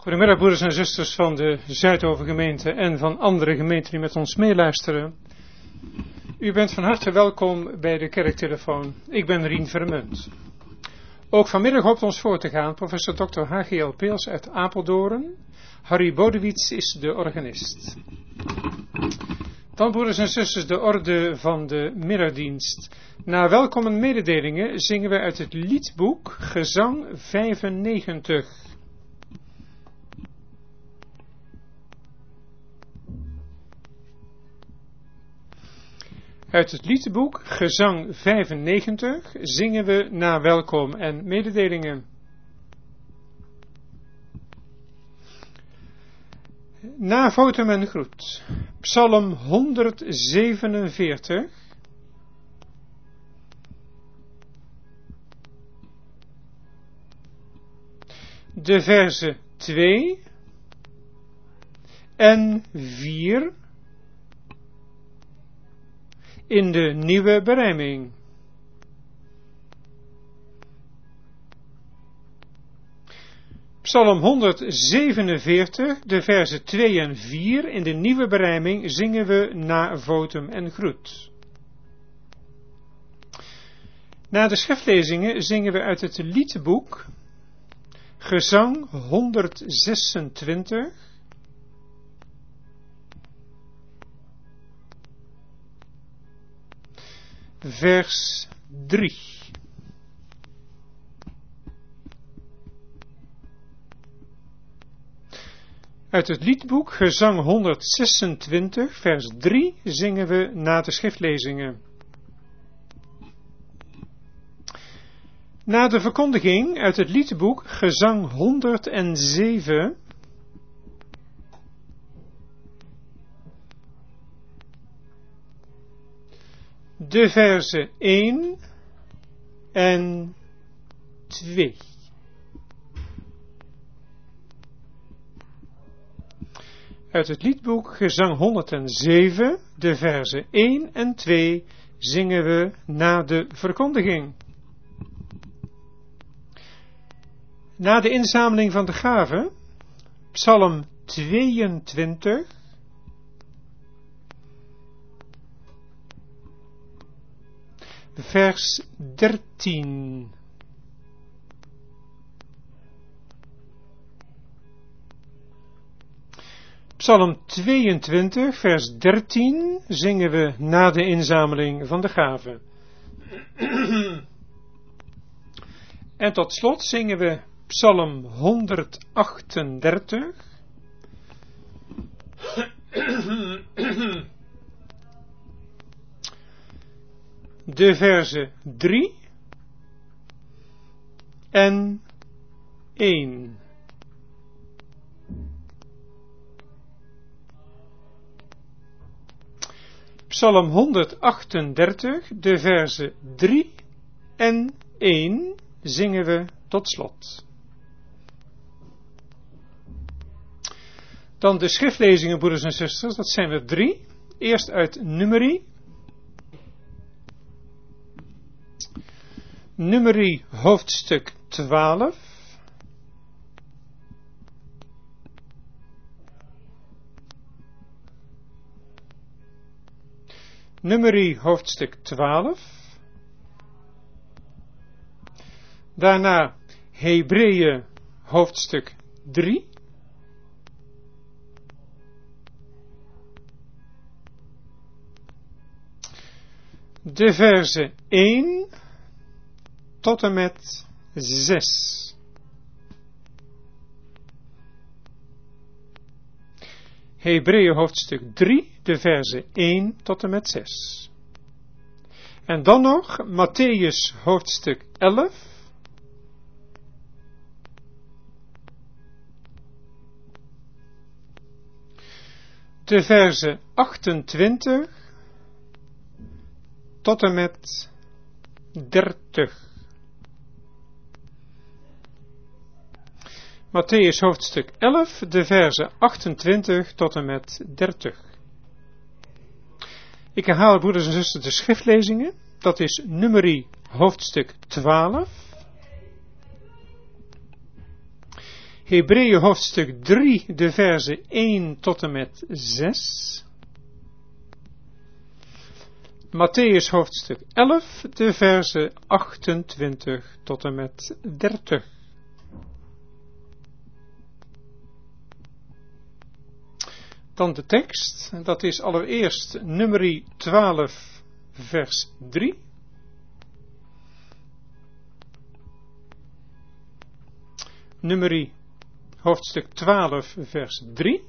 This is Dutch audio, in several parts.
Goedemiddag broeders en zusters van de Zuidovergemeente en van andere gemeenten die met ons meeluisteren. U bent van harte welkom bij de kerktelefoon. Ik ben Rien Vermunt. Ook vanmiddag hoopt ons voor te gaan professor Dr. H.G.L. Peels uit Apeldoorn. Harry Bodewits is de organist. Dan broeders en zusters de orde van de middagdienst. Na welkom en mededelingen zingen we uit het liedboek Gezang 95. Uit het liedboek Gezang 95 zingen we na welkom en mededelingen. Na votum en groet. Psalm 147. De verzen 2 en 4. In de nieuwe berijming. Psalm 147, de verzen 2 en 4, in de nieuwe berijming zingen we na votum en groet. Na de schriftlezingen zingen we uit het liedboek Gezang 126, vers 3. Uit het liedboek Gezang 126, vers 3 zingen we na de schriftlezingen. Na de verkondiging uit het liedboek Gezang 107, de verzen 1 en 2. Uit het liedboek Gezang 107, de verzen 1 en 2, zingen we na de verkondiging. Na de inzameling van de gaven, Psalm 22, vers 13. Psalm 22, vers 13 zingen we na de inzameling van de gaven. En tot slot zingen we Psalm 138. De verzen 3 en 1. Psalm 138, de verzen 3 en 1 zingen we tot slot. Dan de schriftlezingen, broeders en zusters, dat zijn er 3. Eerst uit Numeri. Numeri hoofdstuk 12. Numeri hoofdstuk 12. Daarna Hebreeën hoofdstuk 3. De verzen 1 tot en met 6. Hebreeën hoofdstuk 3, de verzen 1 tot en met 6. En dan nog Mattheüs hoofdstuk 11. De verzen 28 tot en met 30. Mattheüs hoofdstuk 11, de verzen 28 tot en met 30. Ik herhaal, broeders en zusters, de schriftlezingen. Dat is Numeri hoofdstuk 12. Hebreeën hoofdstuk 3, de verzen 1 tot en met 6. Mattheüs hoofdstuk 11, de verzen 28 tot en met 30. Dan de tekst, dat is allereerst Numeri 12, vers 3. Numeri hoofdstuk 12, vers 3.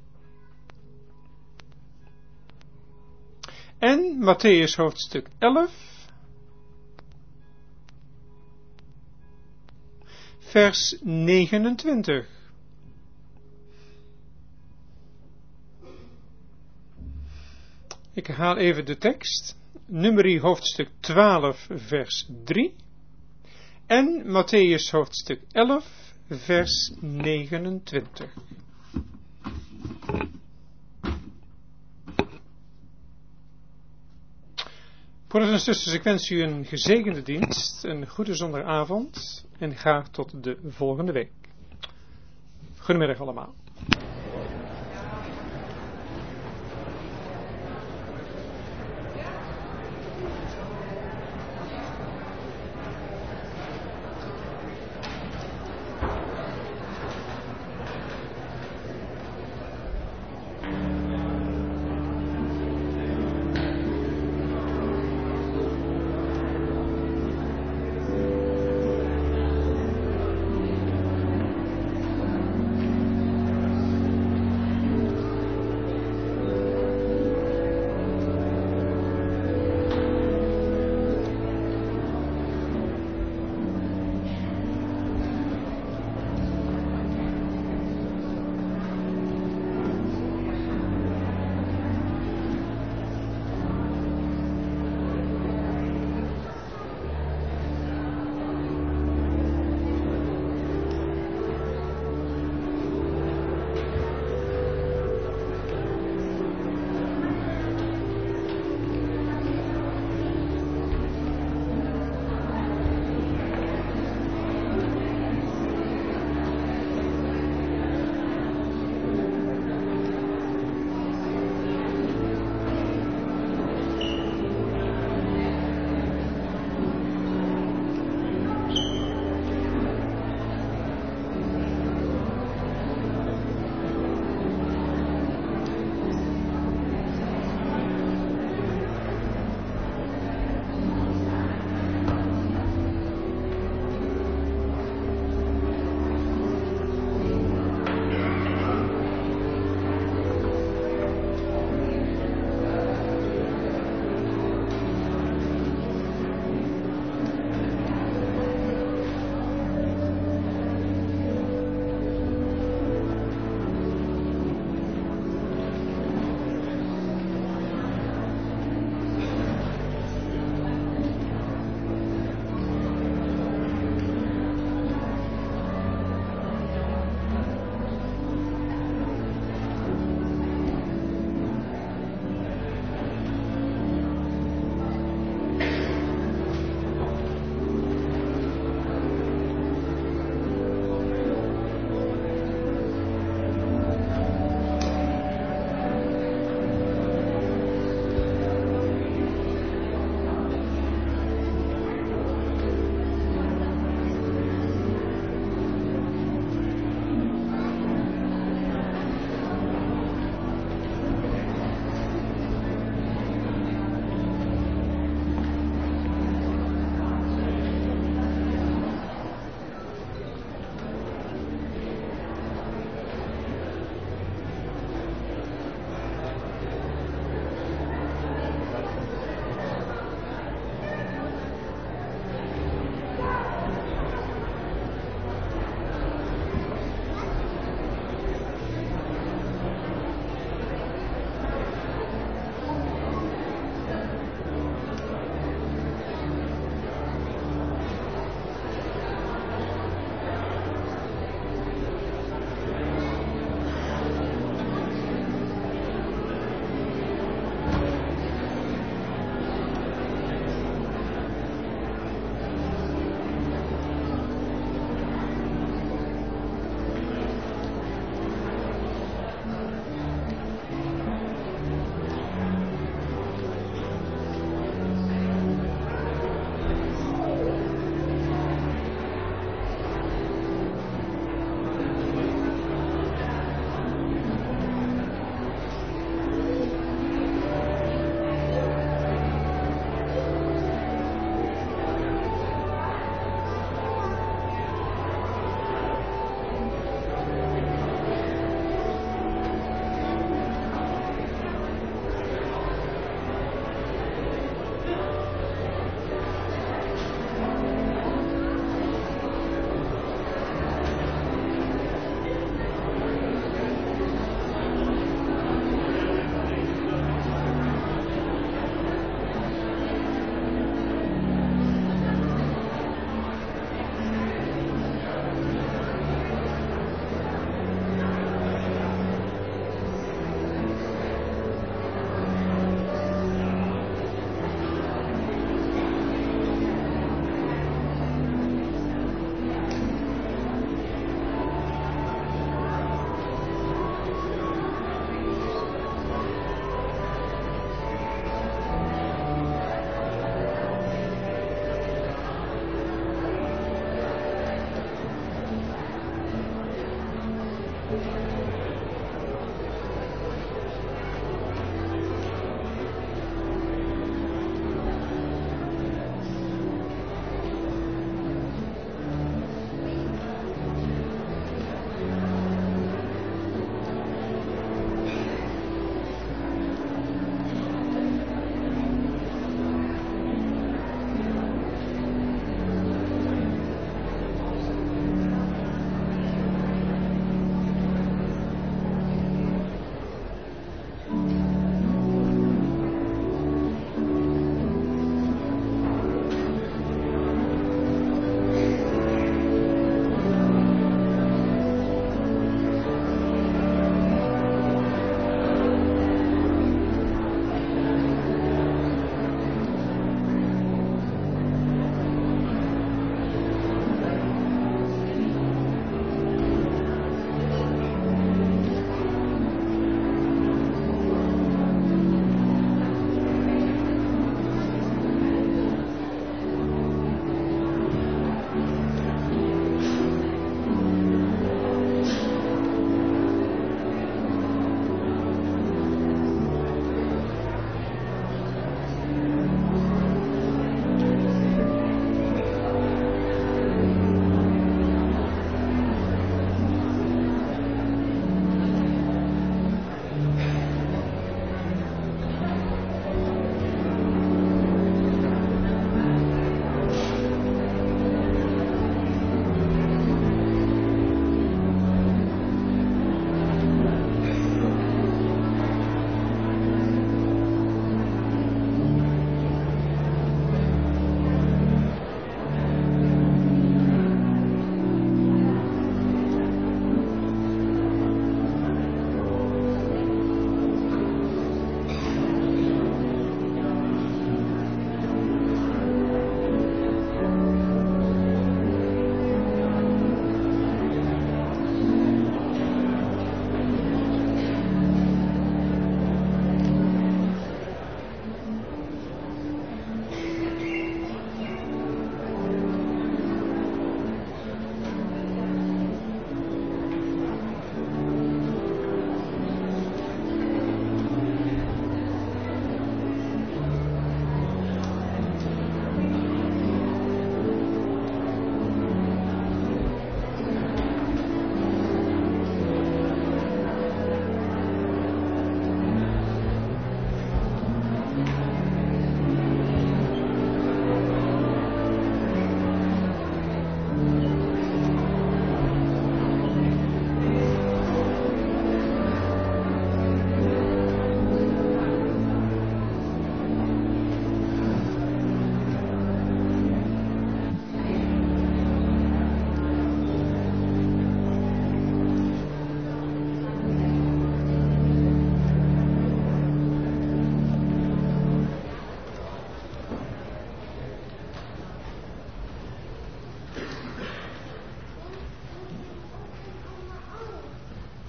En Mattheüs hoofdstuk 11, vers 29. Ik herhaal even de tekst. Numeri hoofdstuk 12, vers 3. En Mattheüs hoofdstuk 11, vers 29. Broeders en zusters, ik wens u een gezegende dienst, een goede zondagavond en graag tot de volgende week. Goedemiddag allemaal.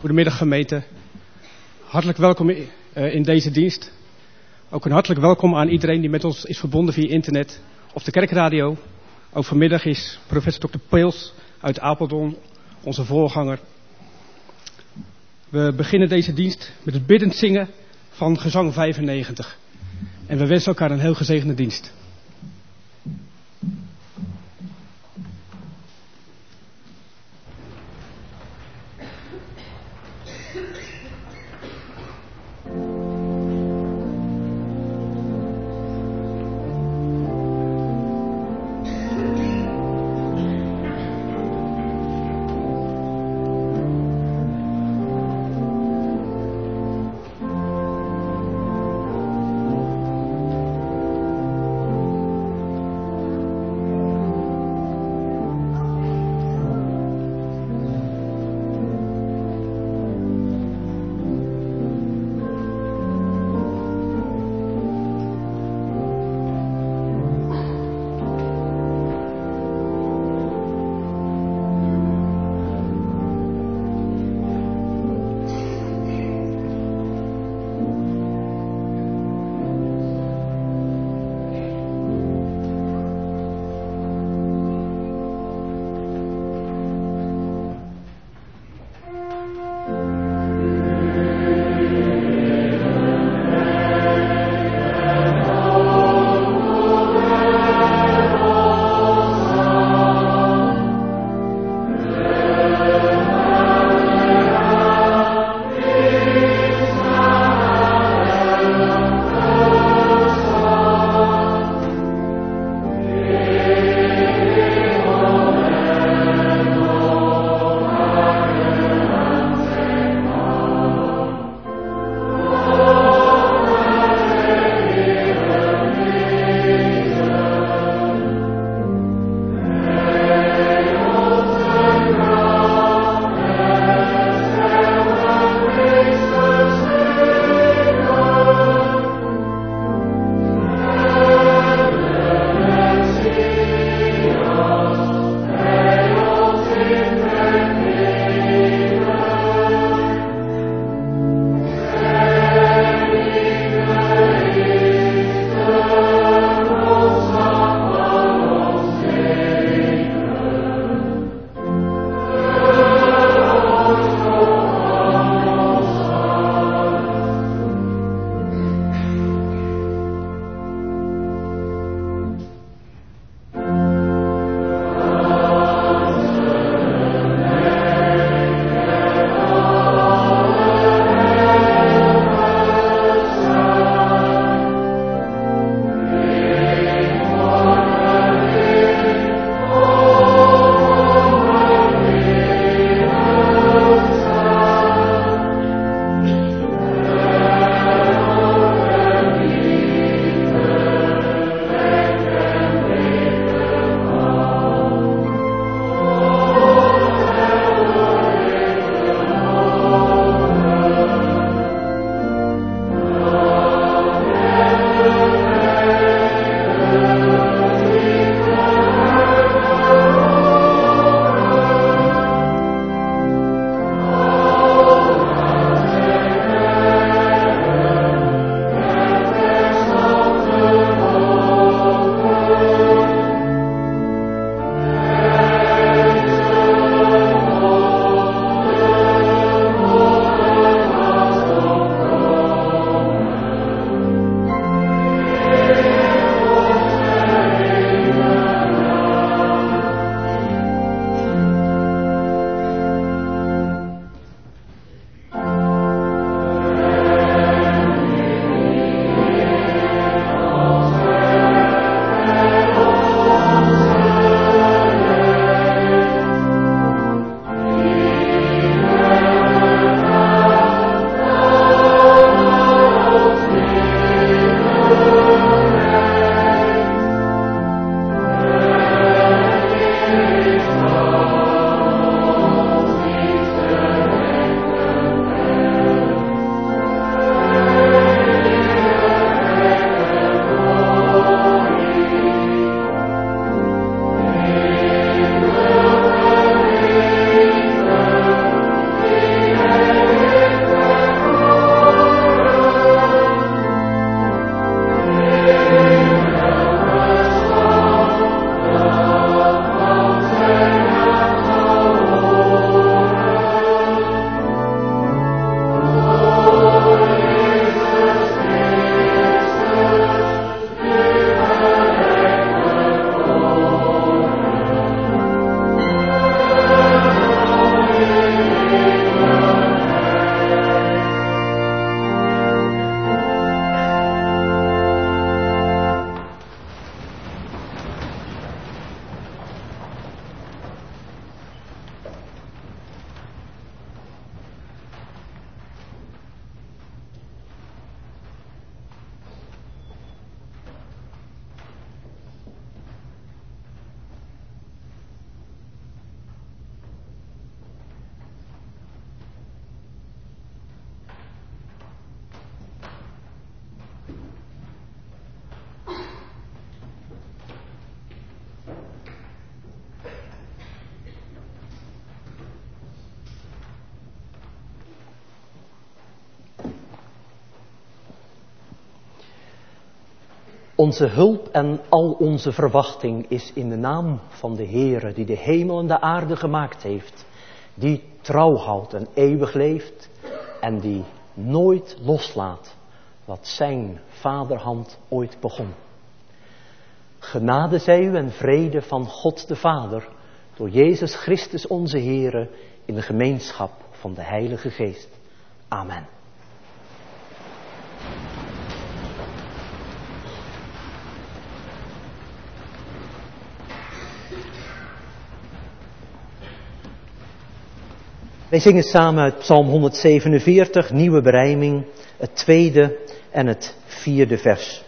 Goedemiddag gemeente. Hartelijk welkom in deze dienst. Ook een hartelijk welkom aan iedereen die met ons is verbonden via internet of de kerkradio. Ook vanmiddag is professor Dr. Peels uit Apeldoorn, onze voorganger. We beginnen deze dienst met het biddend zingen van gezang 95. En we wensen elkaar een heel gezegende dienst. Onze hulp en al onze verwachting is in de naam van de Heere, die de hemel en de aarde gemaakt heeft, die trouw houdt en eeuwig leeft en die nooit loslaat wat zijn vaderhand ooit begon. Genade zij u en vrede van God de Vader, door Jezus Christus onze Heere, in de gemeenschap van de Heilige Geest. Amen. Wij zingen samen uit Psalm 147, nieuwe berijming, het 2e en het 4e vers.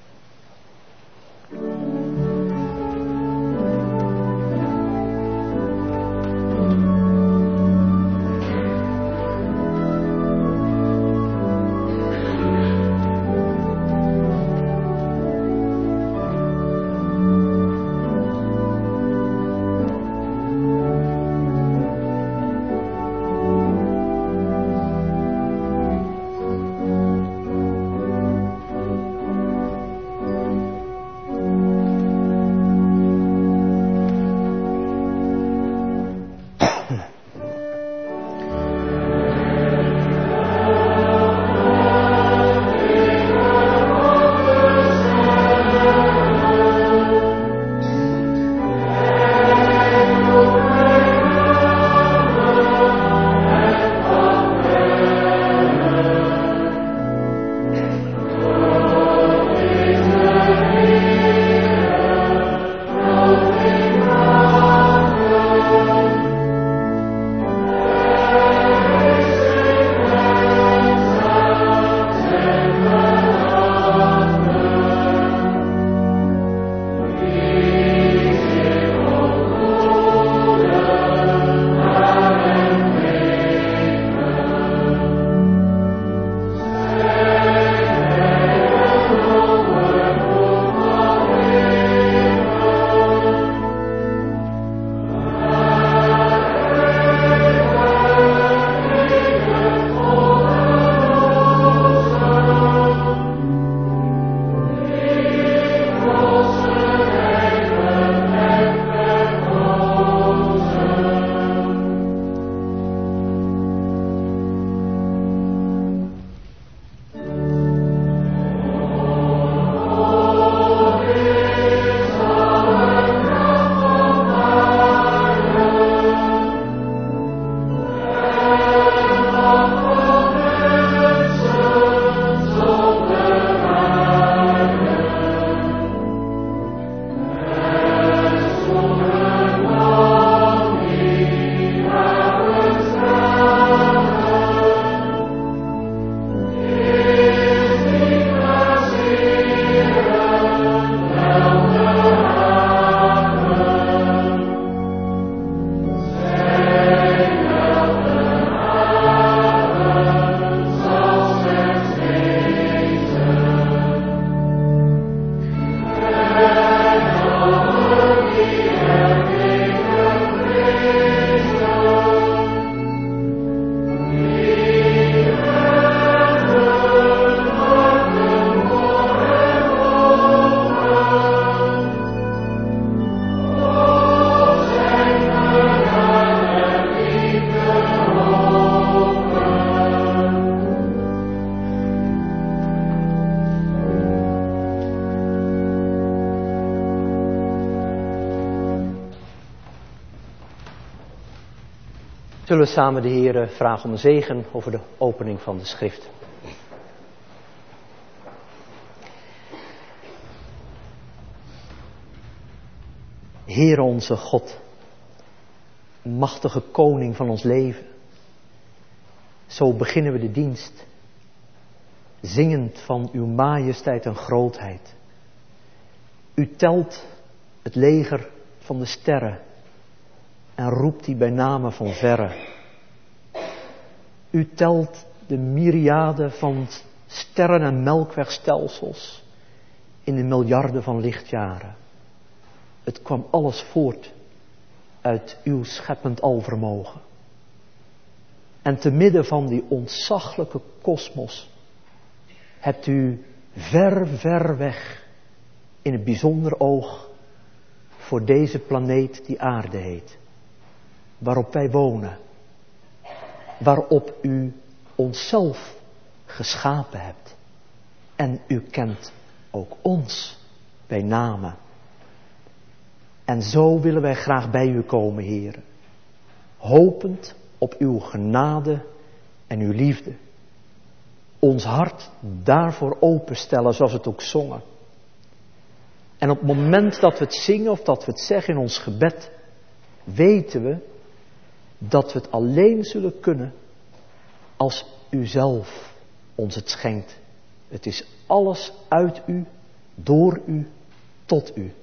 Zullen we samen de Heere vragen om een zegen over de opening van de schrift. Heere onze God, machtige koning van ons leven. Zo beginnen we de dienst, zingend van uw majesteit en grootheid. U telt het leger van de sterren en roept die bij name van verre. U telt de myriaden van sterren- en melkwegstelsels in de miljarden van lichtjaren. Het kwam alles voort uit uw scheppend alvermogen. En te midden van die ontzaglijke kosmos hebt u ver, ver weg in het bijzonder oog voor deze planeet die aarde heet. Waarop wij wonen. Waarop u onszelf geschapen hebt. En u kent ook ons bij name. En zo willen wij graag bij u komen, Heer. Hopend op uw genade en uw liefde. Ons hart daarvoor openstellen zoals we het ook zongen. En op het moment dat we het zingen of dat we het zeggen in ons gebed, weten we dat we het alleen zullen kunnen als u zelf ons het schenkt. Het is alles uit u, door u, tot u.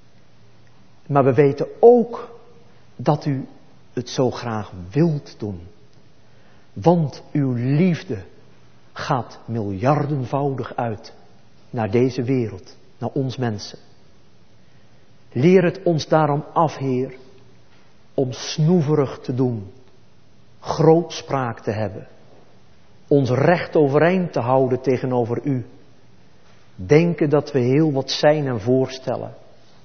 Maar we weten ook dat u het zo graag wilt doen. Want uw liefde gaat miljardenvoudig uit naar deze wereld, naar ons mensen. Leer het ons daarom af, Heer, om snoeverig te doen, grootspraak te hebben, ons recht overeind te houden tegenover u, denken dat we heel wat zijn en voorstellen.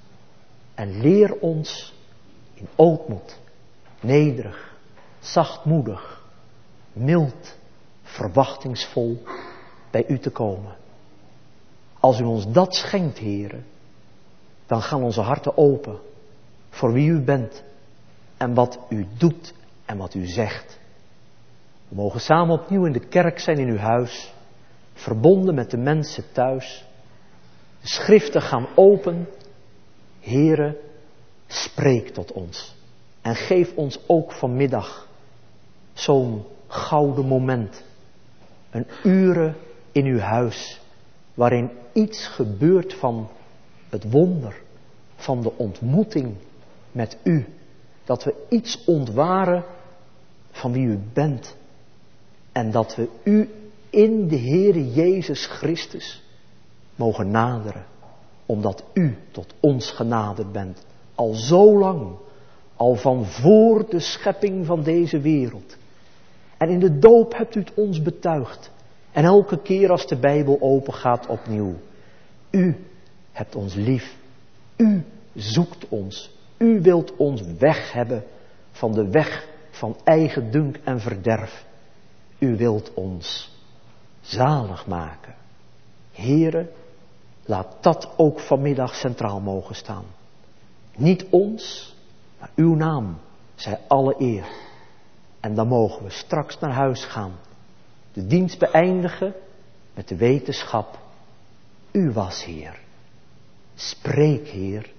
En leer ons in ootmoed, nederig, zachtmoedig, mild, verwachtingsvol bij u te komen. Als u ons dat schenkt, Heere, dan gaan onze harten open voor wie u bent en wat u doet en wat u zegt. We mogen samen opnieuw in de kerk zijn in uw huis, verbonden met de mensen thuis. De schriften gaan open. Heere, spreek tot ons en geef ons ook vanmiddag zo'n gouden moment. Een uren in uw huis, waarin iets gebeurt van het wonder, van de ontmoeting met u. Dat we iets ontwaren van wie u bent. En dat we u in de Heere Jezus Christus mogen naderen. Omdat u tot ons genaderd bent. Al zo lang, al van voor de schepping van deze wereld. En in de doop hebt u het ons betuigd. En elke keer als de Bijbel open gaat opnieuw. U hebt ons lief. U zoekt ons. U wilt ons weg hebben van de weg van eigen dunk en verderf. U wilt ons zalig maken. Heere, laat dat ook vanmiddag centraal mogen staan. Niet ons, maar uw naam zij alle eer. En dan mogen we straks naar huis gaan. De dienst beëindigen met de wetenschap. U was Heer. Spreek, Heer.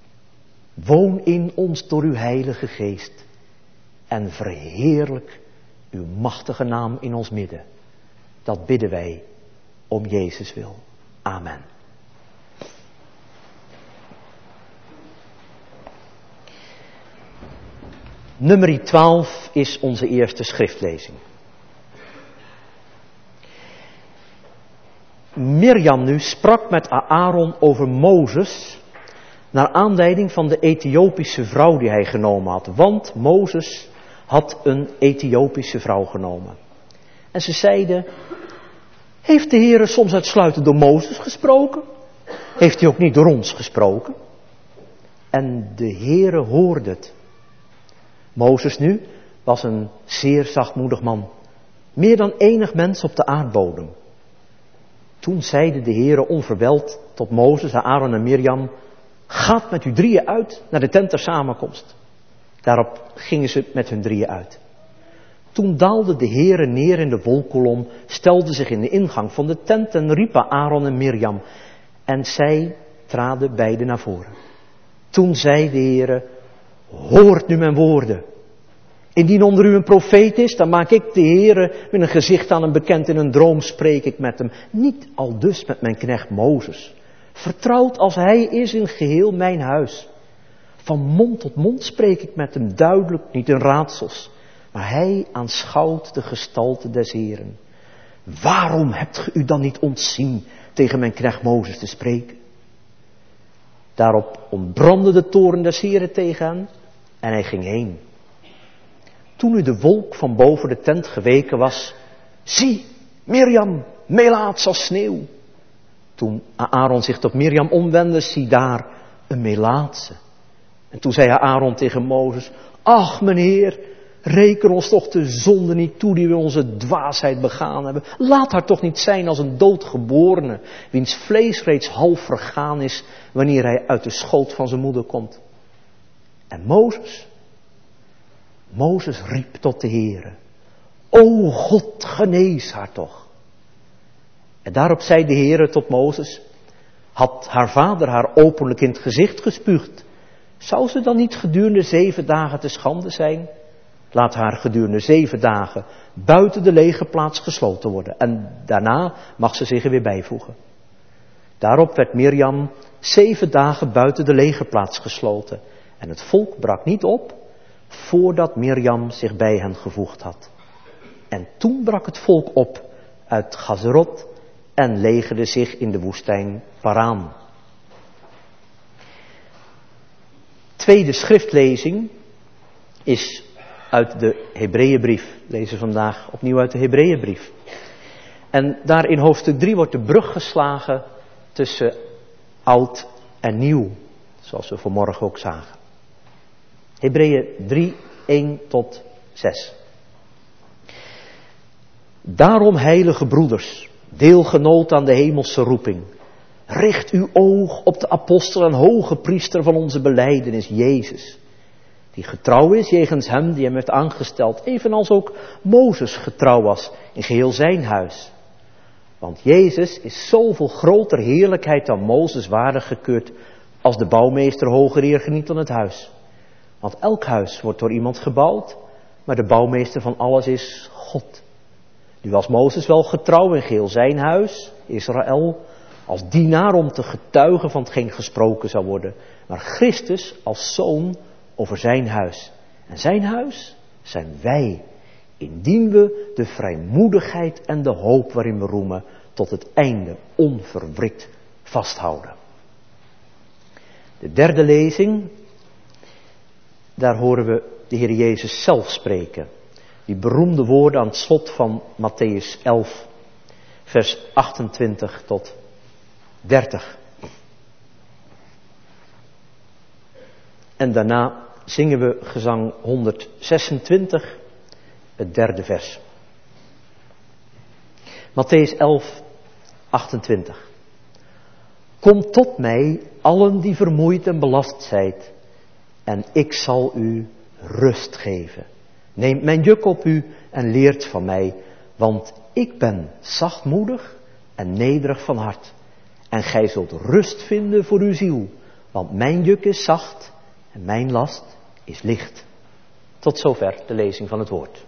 Woon in ons door uw Heilige Geest. En verheerlijk uw machtige naam in ons midden. Dat bidden wij om Jezus wil. Amen. Nummer 12 is onze eerste schriftlezing. Mirjam nu sprak met Aaron over Mozes, naar aanleiding van de Ethiopische vrouw die hij genomen had. Want Mozes had een Ethiopische vrouw genomen. En ze zeiden, heeft de Heere soms uitsluitend door Mozes gesproken? Heeft hij ook niet door ons gesproken? En de Heere hoorde het. Mozes nu was een zeer zachtmoedig man. Meer dan enig mens op de aardbodem. Toen zeide de Heere onverweld tot Mozes, Aaron en Mirjam, gaat met u drieën uit naar de tent der samenkomst. Daarop gingen ze met hun drieën uit. Toen daalde de Heere neer in de wolkkolom, stelde zich in de ingang van de tent en riepen Aaron en Mirjam. En zij traden beiden naar voren. Toen zei de Heere, hoort nu mijn woorden. Indien onder u een profeet is, dan maak ik de Heere met een gezicht aan hem bekend. In een droom spreek ik met hem. Niet aldus met mijn knecht Mozes. Vertrouwd als hij is in geheel mijn huis. Van mond tot mond spreek ik met hem duidelijk, niet in raadsels. Maar hij aanschouwt de gestalte des Heeren. Waarom hebt ge u dan niet ontzien tegen mijn knecht Mozes te spreken? Daarop ontbrandde de toorn des Heeren tegen hem en hij ging heen. Toen nu de wolk van boven de tent geweken was, zie, Mirjam, melaats als sneeuw. Toen Aaron zich tot Mirjam omwendde, zie daar een Melaatse. En toen zei Aaron tegen Mozes, ach meneer, reken ons toch de zonde niet toe die we onze dwaasheid begaan hebben. Laat haar toch niet zijn als een doodgeborene, wiens vlees reeds half vergaan is wanneer hij uit de schoot van zijn moeder komt. En Mozes riep tot de Heere, o God, genees haar toch. En daarop zei de Heere tot Mozes, had haar vader haar openlijk in het gezicht gespuugd, zou ze dan niet gedurende 7 dagen te schande zijn? Laat haar gedurende 7 dagen buiten de legerplaats gesloten worden. En daarna mag ze zich er weer bijvoegen. Daarop werd Mirjam 7 dagen buiten de legerplaats gesloten. En het volk brak niet op, voordat Mirjam zich bij hen gevoegd had. En toen brak het volk op uit Gazerot en legerde zich in de woestijn Paran. Tweede schriftlezing is uit de Hebreeënbrief. We lezen vandaag opnieuw uit de Hebreeënbrief. En daar in hoofdstuk 3 wordt de brug geslagen tussen oud en nieuw. Zoals we vanmorgen ook zagen. Hebreeën 3, 1 tot 6. Daarom, heilige broeders, deelgenoot aan de hemelse roeping, richt uw oog op de apostel en hoge priester van onze belijdenis, Jezus, die getrouw is jegens hem die hem heeft aangesteld, evenals ook Mozes getrouw was in geheel zijn huis. Want Jezus is zoveel groter heerlijkheid dan Mozes waardig gekeurd als de bouwmeester hoger eer geniet dan het huis. Want elk huis wordt door iemand gebouwd, maar de bouwmeester van alles is God. Nu was Mozes wel getrouw in geheel zijn huis, Israël, als dienaar om te getuigen van hetgeen gesproken zou worden. Maar Christus als zoon over zijn huis. En zijn huis zijn wij, indien we de vrijmoedigheid en de hoop waarin we roemen tot het einde onverwrikt vasthouden. De derde lezing, daar horen we de Heer Jezus zelf spreken. Die beroemde woorden aan het slot van Mattheüs 11, vers 28 tot 30. En daarna zingen we gezang 126, het derde vers. Mattheüs 11, 28. Kom tot mij, allen die vermoeid en belast zijt, en ik zal u rust geven. Neemt mijn juk op u en leert van mij, want ik ben zachtmoedig en nederig van hart. En gij zult rust vinden voor uw ziel, want mijn juk is zacht en mijn last is licht. Tot zover de lezing van het woord.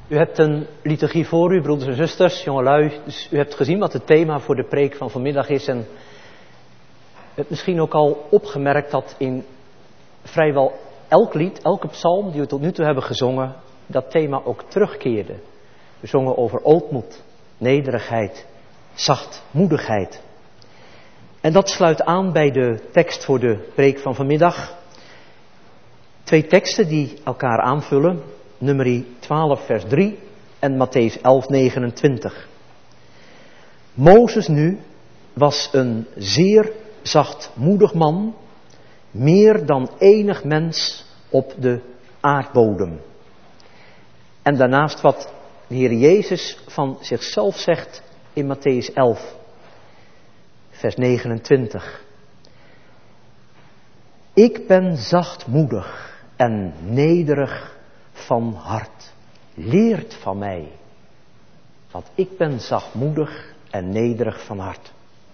U hebt een liturgie voor u, broeders en zusters, jongelui. Dus u hebt gezien wat het thema voor de preek van vanmiddag is. En u hebt misschien ook al opgemerkt dat in vrijwel elk lied, elke psalm die we tot nu toe hebben gezongen, dat thema ook terugkeerde. We zongen over ootmoed, nederigheid, zachtmoedigheid. En dat sluit aan bij de tekst voor de preek van vanmiddag. 2 teksten die elkaar aanvullen. Nummer 12 vers 3 en Mattheüs 11 29. Mozes nu was een zeer zachtmoedig man, meer dan enig mens op de aardbodem. En daarnaast wat de Heer Jezus van zichzelf zegt in Mattheüs 11 vers 29. Ik ben zachtmoedig en nederig van hart. Leert van mij, want ik ben zachtmoedig en nederig van hart.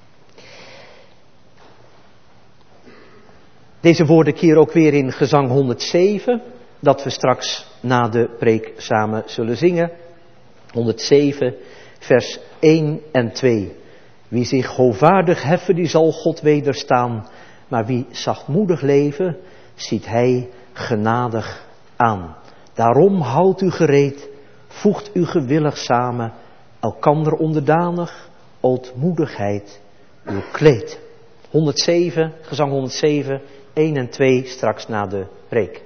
Deze woorden keren ook weer in gezang 107, dat we straks na de preek samen zullen zingen. 107, vers 1 en 2. Wie zich hoogvaardig heffen, die zal God wederstaan. Maar wie zachtmoedig leven, ziet hij genadig aan. Daarom houdt u gereed, voegt u gewillig samen, elkander onderdanig, ootmoedigheid uw kleed. 107, gezang 107, 1 en 2 straks na de preek.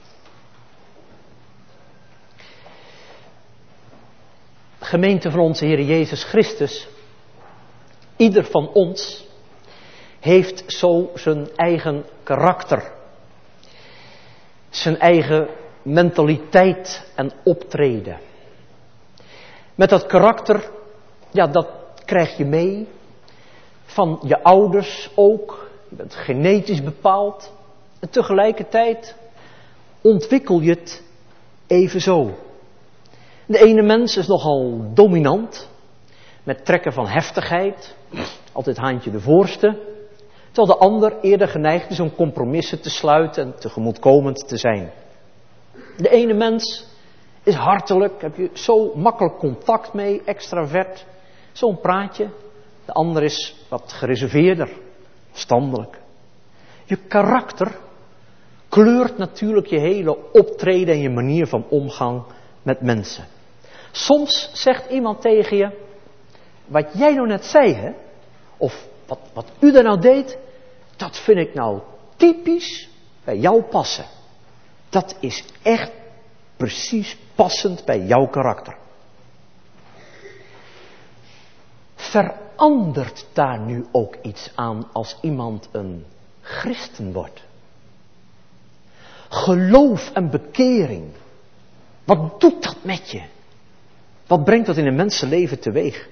Gemeente van onze Heer Jezus Christus, ieder van ons heeft zo zijn eigen karakter, zijn eigen mentaliteit en optreden. Met dat karakter, ja, dat krijg je mee van je ouders ook. Je bent genetisch bepaald. En tegelijkertijd ontwikkel je het evenzo. De ene mens is nogal dominant, met trekken van heftigheid, altijd handje de voorste. Terwijl de ander eerder geneigd is om compromissen te sluiten en tegemoetkomend te zijn. De ene mens is hartelijk, heb je zo makkelijk contact mee, extravert, zo'n praatje. De ander is wat gereserveerder, standelijk. Je karakter kleurt natuurlijk je hele optreden en je manier van omgang met mensen. Soms zegt iemand tegen je, wat jij nou net zei, hè, of wat u daar nou deed, dat vind ik nou typisch bij jou passen. Dat is echt precies passend bij jouw karakter. Verandert daar nu ook iets aan als iemand een christen wordt? Geloof en bekering. Wat doet dat met je? Wat brengt dat in een mensenleven teweeg?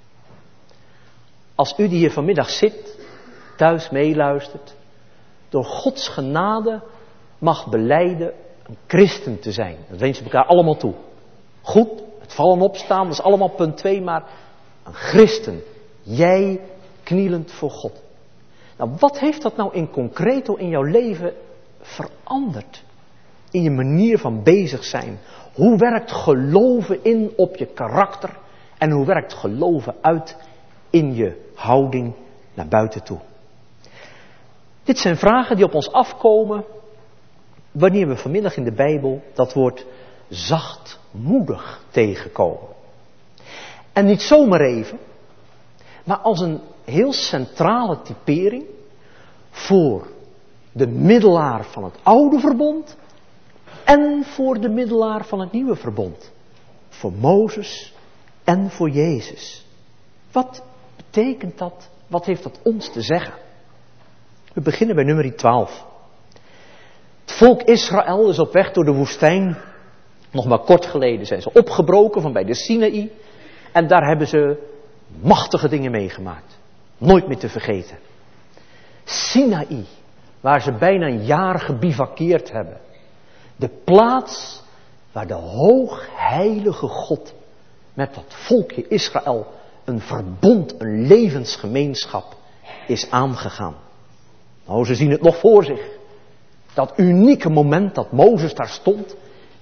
Als u die hier vanmiddag zit, thuis meeluistert, door Gods genade mag belijden een christen te zijn. Dat wensen we elkaar allemaal toe. Goed, het vallen opstaan, dat is allemaal punt 2, maar een christen. Jij knielend voor God. Nou, wat heeft dat nou in concreto in jouw leven veranderd? In je manier van bezig zijn. Hoe werkt geloven in op je karakter? En hoe werkt geloven uit in je houding naar buiten toe? Dit zijn vragen die op ons afkomen wanneer we vanmiddag in de Bijbel dat woord zachtmoedig tegenkomen. En niet zomaar even, maar als een heel centrale typering voor de middelaar van het oude verbond en voor de middelaar van het nieuwe verbond. Voor Mozes en voor Jezus. Wat betekent dat? Wat heeft dat ons te zeggen? We beginnen bij nummer 12. Het volk Israël is op weg door de woestijn. Nog maar kort geleden zijn ze opgebroken van bij de Sinaï. En daar hebben ze machtige dingen meegemaakt. Nooit meer te vergeten. Sinaï, waar ze bijna een jaar gebivakkeerd hebben. De plaats waar de hoogheilige God met dat volkje Israël een verbond, een levensgemeenschap is aangegaan. Nou, ze zien het nog voor zich. Dat unieke moment dat Mozes daar stond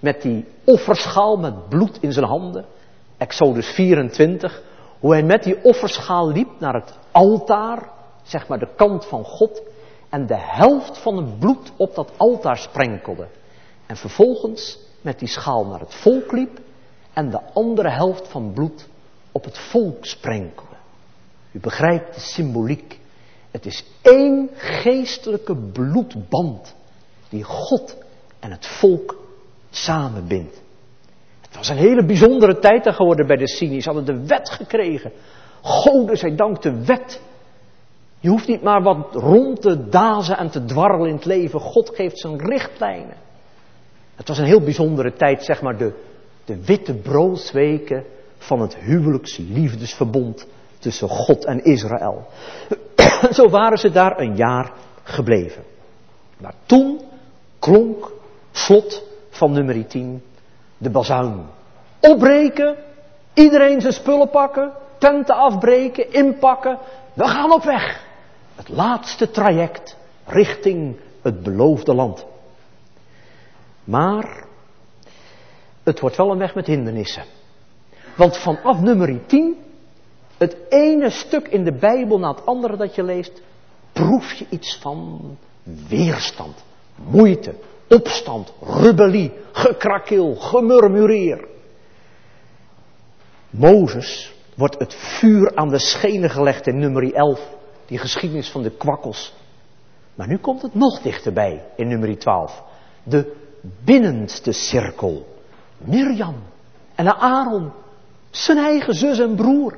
met die offerschaal met bloed in zijn handen. Exodus 24. Hoe hij met die offerschaal liep naar het altaar. Zeg maar de kant van God. En de helft van het bloed op dat altaar sprenkelde. En vervolgens met die schaal naar het volk liep. En de andere helft van bloed op het volk sprenkelde. U begrijpt de symboliek. Het is één geestelijke bloedband die God en het volk samenbindt. Het was een hele bijzondere tijd daar geworden bij de Sinai. Ze hadden de wet gekregen. Gode zij dank de wet. Je hoeft niet maar wat rond te dazen en te dwarrelen in het leven. God geeft zijn richtlijnen. Het was een heel bijzondere tijd, zeg maar de witte broodsweken van het huwelijksliefdesverbond tussen God en Israël. Zo waren ze daar een jaar gebleven. Maar toen klonk, slot van nummer 10, de bazuin. Opbreken, iedereen zijn spullen pakken, tenten afbreken, inpakken. We gaan op weg. Het laatste traject richting het beloofde land. Maar het wordt wel een weg met hindernissen. Want vanaf nummer 10, het ene stuk in de Bijbel na het andere dat je leest, proef je iets van weerstand, moeite, opstand, rebellie, gekrakeel, gemurmureer. Mozes wordt het vuur aan de schenen gelegd in nummer 11, die geschiedenis van de kwakkels. Maar nu komt het nog dichterbij in nummer 12. De binnenste cirkel. Mirjam en Aaron, zijn eigen zus en broer.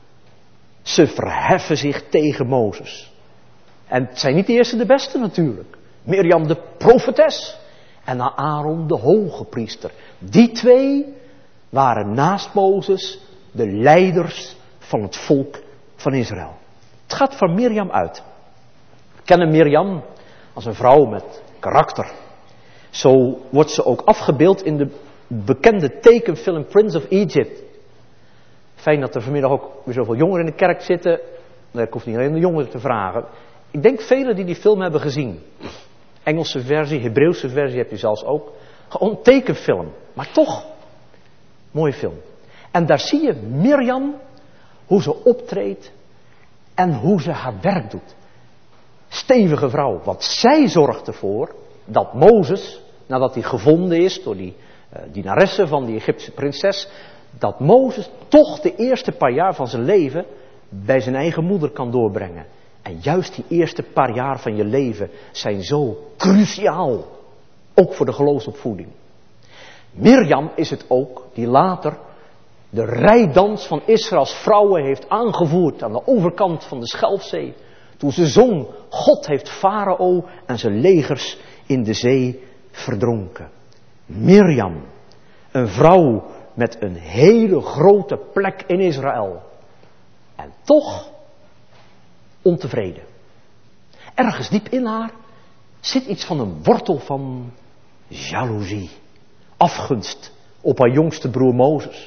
Ze verheffen zich tegen Mozes. En het zijn niet de eerste de beste natuurlijk. Mirjam de profetes en Aaron de hoge priester. Die twee waren naast Mozes de leiders van het volk van Israël. Het gaat van Mirjam uit. We kennen Mirjam als een vrouw met karakter. Zo wordt ze ook afgebeeld in de bekende tekenfilm Prince of Egypt. Fijn dat er vanmiddag ook weer zoveel jongeren in de kerk zitten. Ik hoef niet alleen de jongeren te vragen. Ik denk velen die film hebben gezien. Engelse versie, Hebreeuwse versie heb je zelfs ook. Gewoon tekenfilm. Maar toch, mooie film. En daar zie je Mirjam, hoe ze optreedt en hoe ze haar werk doet. Stevige vrouw, want zij zorgt ervoor dat Mozes, nadat hij gevonden is door die dienaresse van die Egyptische prinses, dat Mozes toch de eerste paar jaar van zijn leven bij zijn eigen moeder kan doorbrengen. En juist die eerste paar jaar van je leven zijn zo cruciaal, ook voor de geloofsopvoeding. Mirjam is het ook die later de rijdans van Israëls vrouwen heeft aangevoerd aan de overkant van de Schelfzee. Toen ze zong, God heeft Farao en zijn legers in de zee verdronken. Mirjam, een vrouw met een hele grote plek in Israël. En toch ontevreden. Ergens diep in haar zit iets van een wortel van jaloezie. Afgunst op haar jongste broer Mozes.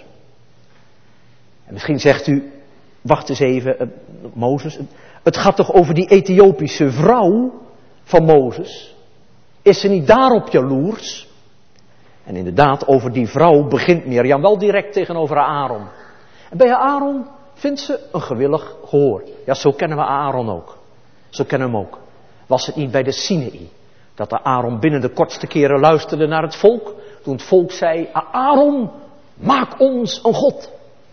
En misschien zegt u, wacht eens even, Mozes, het gaat toch over die Ethiopische vrouw van Mozes? Is ze niet daarop jaloers? En inderdaad, over die vrouw begint Mirjam wel direct tegenover Aaron. En bij Aaron vindt ze een gewillig gehoor. Ja, zo kennen we Aaron ook. Zo kennen we hem ook. Was het niet bij de Sinaï dat Aaron binnen de kortste keren luisterde naar het volk? Toen het volk zei, Aaron, maak ons een god.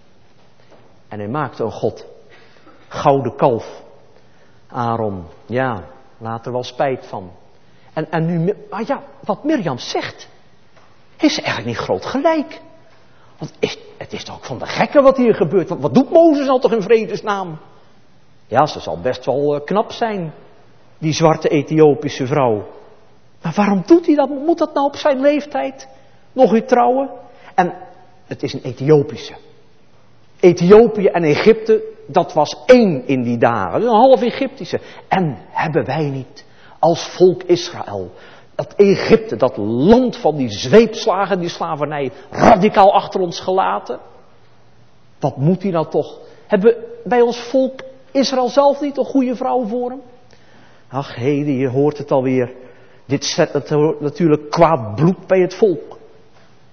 En hij maakte een god. Gouden kalf. Aaron, ja, laat er wel spijt van. En nu, maar ja, wat Mirjam zegt, is eigenlijk niet groot gelijk. Want het is toch ook van de gekken wat hier gebeurt. Wat doet Mozes al toch in vredesnaam? Ja, ze zal best wel knap zijn, die zwarte Ethiopische vrouw. Maar waarom doet hij dat? Moet dat nou op zijn leeftijd nog weer trouwen? En het is een Ethiopische. Ethiopië en Egypte, dat was één in die dagen. Een half Egyptische. En hebben wij niet als volk Israël dat Egypte, dat land van die zweepslagen, die slavernij, radicaal achter ons gelaten? Wat moet hij nou toch? Hebben bij ons volk Israël zelf niet een goede vrouw voor hem? Ach heden, je hoort het alweer. Dit zet natuurlijk kwaad bloed bij het volk.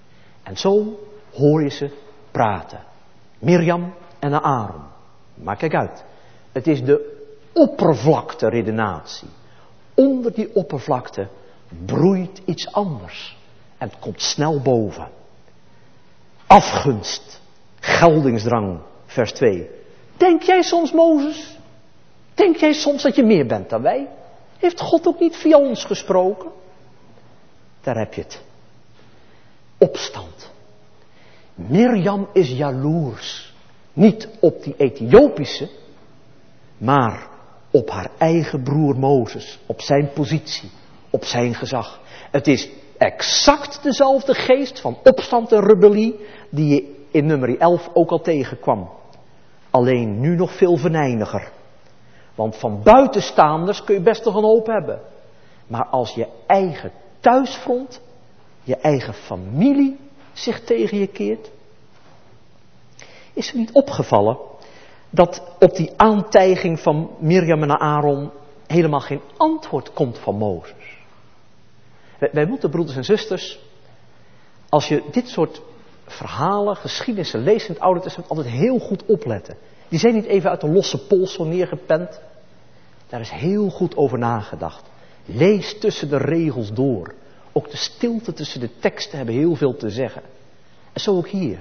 En zo hoor je ze praten. Mirjam en Aaron. Maar kijk uit. Het is de oppervlakte redenatie. Onder die oppervlakte broeit iets anders. En het komt snel boven. Afgunst. Geldingsdrang. Vers 2. Denk jij soms, Mozes? Denk jij soms dat je meer bent dan wij? Heeft God ook niet via ons gesproken? Daar heb je het. Opstand. Mirjam is jaloers. Niet op die Ethiopische, maar op haar eigen broer Mozes. Op zijn positie, op zijn gezag. Het is exact dezelfde geest van opstand en rebellie die je in nummer 11 ook al tegenkwam. Alleen nu nog veel venijniger. Want van buitenstaanders kun je best nog een hoop hebben. Maar als je eigen thuisfront, je eigen familie zich tegen je keert. Is er niet opgevallen dat op die aantijging van Mirjam en Aaron helemaal geen antwoord komt van Mozes? Wij moeten, broeders en zusters, als je dit soort verhalen, geschiedenissen leest in het Oude Testament, altijd heel goed opletten. Die zijn niet even uit de losse pols zo neergepend. Daar is heel goed over nagedacht. Lees tussen de regels door. Ook de stilte tussen de teksten hebben heel veel te zeggen. En zo ook hier.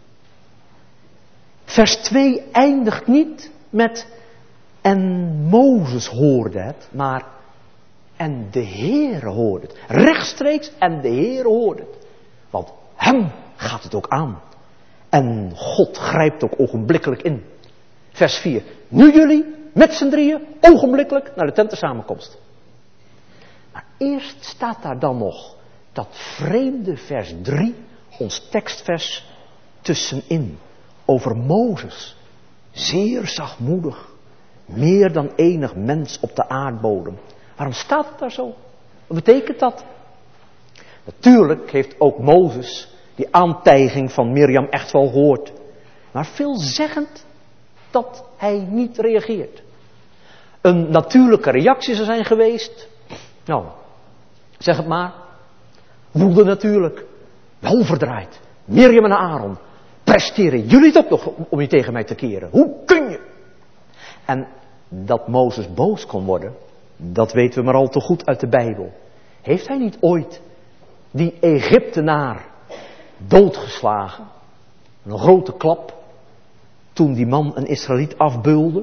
Vers 2 eindigt niet met en Mozes hoorde het, maar en de Heere hoorde het. Rechtstreeks en de Heere hoorde het. Want hem gaat het ook aan. En God grijpt ook ogenblikkelijk in. Vers 4. Nu jullie met z'n drieën ogenblikkelijk naar de tentensamenkomst. Maar eerst staat daar dan nog dat vreemde vers 3, ons tekstvers, tussenin. Over Mozes. Zeer zachtmoedig. Meer dan enig mens op de aardbodem. Waarom staat het daar zo? Wat betekent dat? Natuurlijk heeft ook Mozes die aantijging van Mirjam echt wel gehoord. Maar veelzeggend dat hij niet reageert. Een natuurlijke reactie zou zijn geweest. Nou, zeg het maar. Woelde natuurlijk. Wel verdraaid. Mirjam en Aaron. Presteren jullie het ook nog om je tegen mij te keren? Hoe kun je? En dat Mozes boos kon worden, dat weten we maar al te goed uit de Bijbel. Heeft hij niet ooit die Egyptenaar doodgeslagen? Een grote klap. Toen die man een Israëliet afbeulde.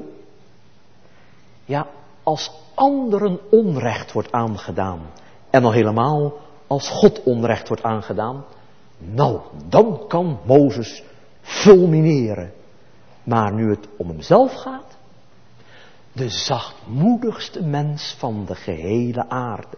Ja, als anderen onrecht wordt aangedaan. En al helemaal als God onrecht wordt aangedaan. Nou, dan kan Mozes fulmineren. Maar nu het om hemzelf gaat. De zachtmoedigste mens van de gehele aarde.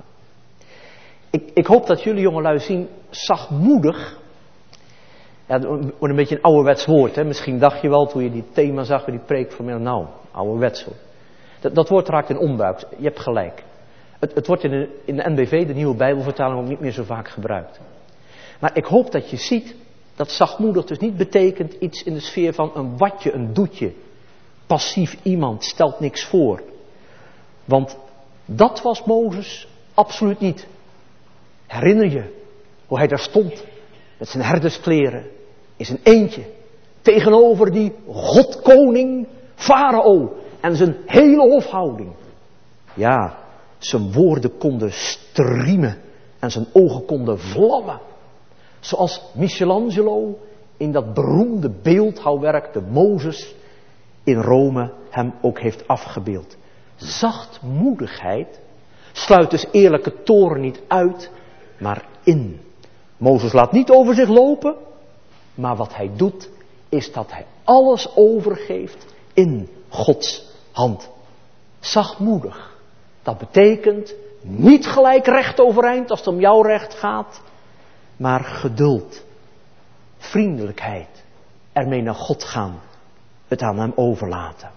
Ik hoop dat jullie jongelui zien, zachtmoedig. Ja, dat wordt een beetje een ouderwets woord. Hè? Misschien dacht je wel toen je die thema zag, die preek van nou, ouderwets hoor. Dat woord raakt in onbuik. Je hebt gelijk. Het wordt in de NBV, de nieuwe Bijbelvertaling, ook niet meer zo vaak gebruikt. Maar ik hoop dat je ziet dat zachtmoedig dus niet betekent iets in de sfeer van een watje, een doetje. Passief iemand, stelt niks voor. Want dat was Mozes absoluut niet. Herinner je hoe hij daar stond met zijn herderskleren in zijn eentje tegenover die godkoning Farao en zijn hele hofhouding. Ja, zijn woorden konden striemen en zijn ogen konden vlammen. Zoals Michelangelo in dat beroemde beeldhouwwerk de Mozes in Rome hem ook heeft afgebeeld. Zachtmoedigheid sluit dus eerlijke toorn niet uit, maar in. Mozes laat niet over zich lopen, maar wat hij doet is dat hij alles overgeeft in Gods hand. Zachtmoedig. Dat betekent niet gelijk recht overeind als het om jouw recht gaat, maar geduld, vriendelijkheid, ermee naar God gaan, het aan hem overlaten.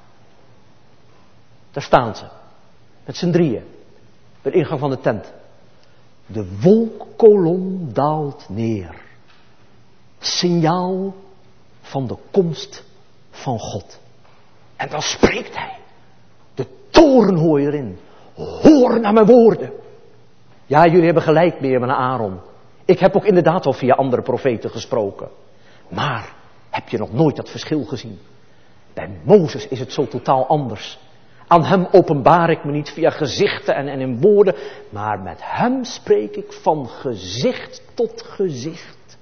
Daar staan ze, met z'n drieën, bij de ingang van de tent. De wolkkolom daalt neer. Signaal van de komst van God. En dan spreekt hij. De toren hoor je erin. Hoor naar mijn woorden. Ja, jullie hebben gelijk, Mirjam en Aaron. Ik heb ook inderdaad al via andere profeten gesproken. Maar heb je nog nooit dat verschil gezien? Bij Mozes is het zo totaal anders. Aan hem openbaar ik me niet via gezichten en in woorden. Maar met hem spreek ik van gezicht tot gezicht.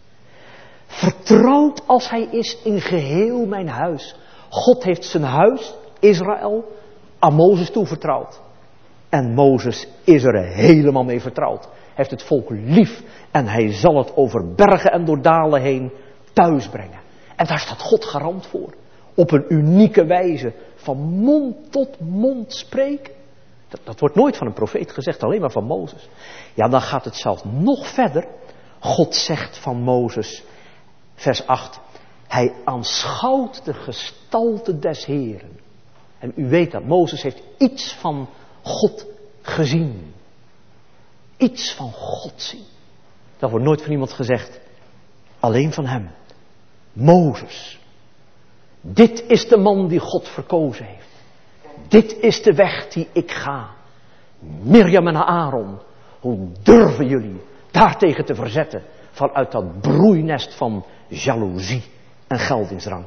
Vertrouwd als hij is in geheel mijn huis. God heeft zijn huis, Israël, aan Mozes toevertrouwd. En Mozes is er helemaal mee vertrouwd. Hij heeft het volk lief en hij zal het over bergen en door dalen heen thuisbrengen. En daar staat God garant voor. Op een unieke wijze van mond tot mond spreken. Dat wordt nooit van een profeet gezegd, alleen maar van Mozes. Ja, dan gaat het zelfs nog verder. God zegt van Mozes, vers 8. Hij aanschouwt de gestalte des Heeren. En u weet dat Mozes heeft iets van God gezien. Iets van God zien. Dat wordt nooit van iemand gezegd. Alleen van hem. Mozes. Dit is de man die God verkozen heeft. Dit is de weg die ik ga. Mirjam en Aaron. Hoe durven jullie daartegen te verzetten? Vanuit dat broeinest van jaloezie en geldingsdrang.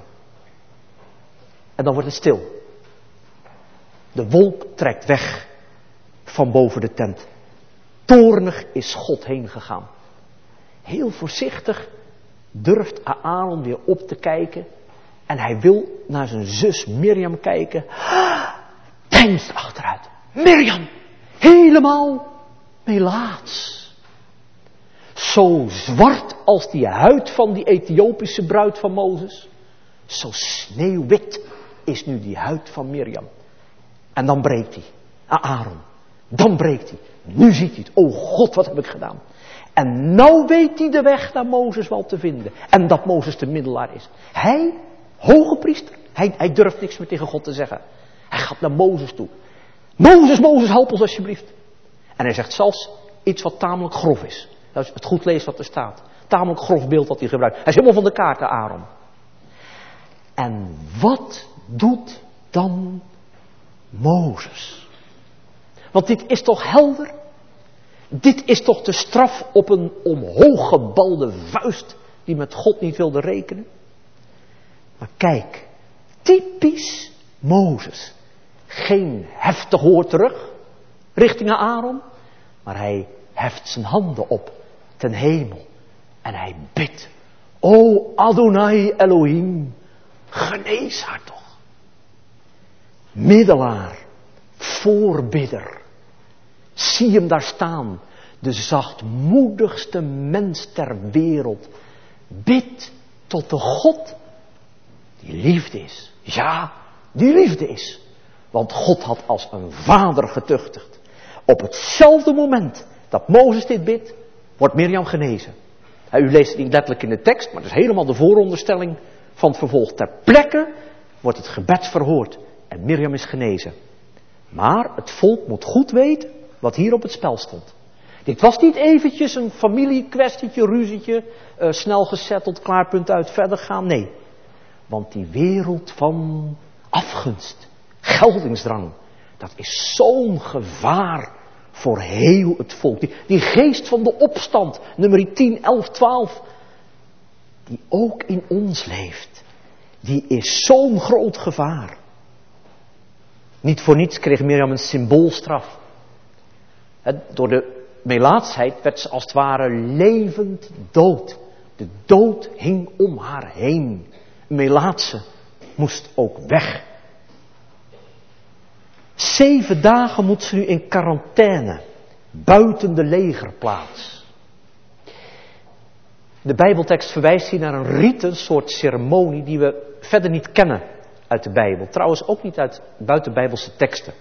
En dan wordt het stil. De wolk trekt weg van boven de tent. Toornig is God heen gegaan. Heel voorzichtig durft Aaron weer op te kijken. En hij wil naar zijn zus Mirjam kijken. Deinst achteruit. Mirjam, helemaal melaats. Zo zwart als die huid van die Ethiopische bruid van Mozes. Zo sneeuwwit is nu die huid van Mirjam. En dan breekt hij. Aaron. Dan breekt hij. Nu ziet hij het. Oh God, wat heb ik gedaan. En nou weet hij de weg naar Mozes wel te vinden. En dat Mozes de middelaar is. Hij, hoge priester, hij durft niks meer tegen God te zeggen. Hij gaat naar Mozes toe. Mozes, Mozes, help ons alsjeblieft. En hij zegt zelfs iets wat tamelijk grof is. Dat is het goed lezen wat er staat. Tamelijk grof beeld wat hij gebruikt. Hij is helemaal van de kaart, Aaron. En wat doet dan Mozes? Want dit is toch helder? Dit is toch de straf op een omhooggebalde vuist die met God niet wilde rekenen? Maar kijk, typisch Mozes. Geen heftig woord terug richting Aaron, maar hij heft zijn handen op ten hemel en hij bidt. O Adonai Elohim, genees haar toch. Middelaar, voorbidder. Zie hem daar staan, de zachtmoedigste mens ter wereld. Bid tot de God die liefde is. Ja, die liefde is. Want God had als een vader getuchtigd. Op hetzelfde moment dat Mozes dit bidt, wordt Mirjam genezen. U leest het niet letterlijk in de tekst, maar het is helemaal de vooronderstelling van het vervolg. Ter plekke wordt het gebed verhoord en Mirjam is genezen. Maar het volk moet goed weten wat hier op het spel stond. Dit was niet eventjes een familiekwestietje, ruzietje, snel gesetteld, klaar, punt uit, verder gaan. Nee, want die wereld van afgunst, geldingsdrang, dat is zo'n gevaar voor heel het volk. Die geest van de opstand, nummer 10, 11, 12, die ook in ons leeft, die is zo'n groot gevaar. Niet voor niets kreeg Mirjam een symboolstraf. Door de melaatsheid werd ze als het ware levend dood. De dood hing om haar heen. Een melaatse moest ook weg. 7 dagen moet ze nu in quarantaine, buiten de legerplaats. De Bijbeltekst verwijst hier naar een rite, een soort ceremonie die we verder niet kennen uit de Bijbel. Trouwens ook niet uit buitenbijbelse teksten.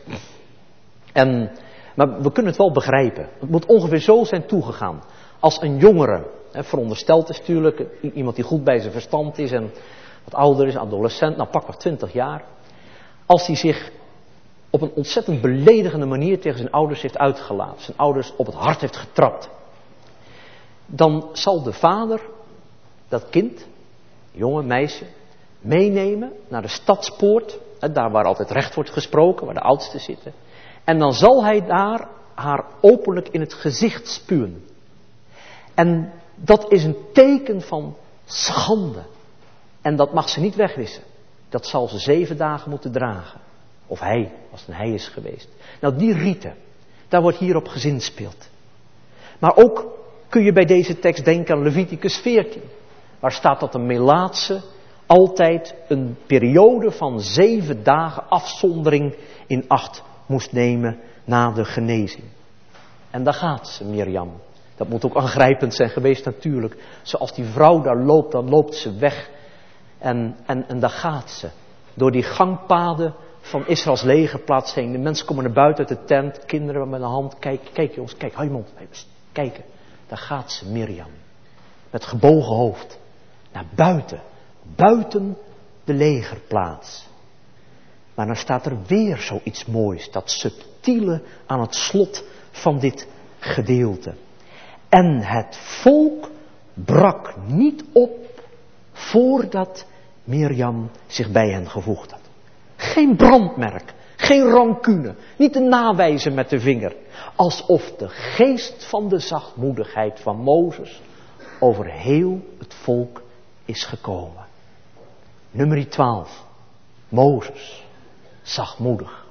Maar we kunnen het wel begrijpen. Het moet ongeveer zo zijn toegegaan. Als een jongere, verondersteld is natuurlijk, iemand die goed bij zijn verstand is en wat ouder is, adolescent, nou pakweg 20 jaar. Als hij zich op een ontzettend beledigende manier tegen zijn ouders heeft uitgelaten. Zijn ouders op het hart heeft getrapt. Dan zal de vader dat kind, jonge meisje, meenemen naar de stadspoort. Daar waar altijd recht wordt gesproken, waar de oudsten zitten. En dan zal hij daar haar openlijk in het gezicht spuwen. En dat is een teken van schande. En dat mag ze niet wegwissen. Dat zal ze 7 dagen moeten dragen. Of hij, als het een hij is geweest. Nou, die riten, daar wordt hierop gezinspeeld. Maar ook kun je bij deze tekst denken aan Leviticus 14. Waar staat dat een melaatse altijd een periode van 7 dagen afzondering in acht moest nemen na de genezing. En daar gaat ze, Mirjam. Dat moet ook aangrijpend zijn geweest natuurlijk. Zoals die vrouw daar loopt, dan loopt ze weg. En daar gaat ze. Door die gangpaden van Israëls legerplaats heen. De mensen komen naar buiten uit de tent. Kinderen met een hand. Kijk jongens, kijk, hou je mond. Kijken. Daar gaat ze, Mirjam. Met gebogen hoofd. Naar buiten. Buiten de legerplaats. Maar dan staat er weer zoiets moois. Dat subtiele aan het slot van dit gedeelte. En het volk brak niet op voordat Mirjam zich bij hen gevoegd had. Geen brandmerk, geen rancune, niet te nawijzen met de vinger. Alsof de geest van de zachtmoedigheid van Mozes over heel het volk is gekomen. Nummer 12. Mozes, zachtmoedig.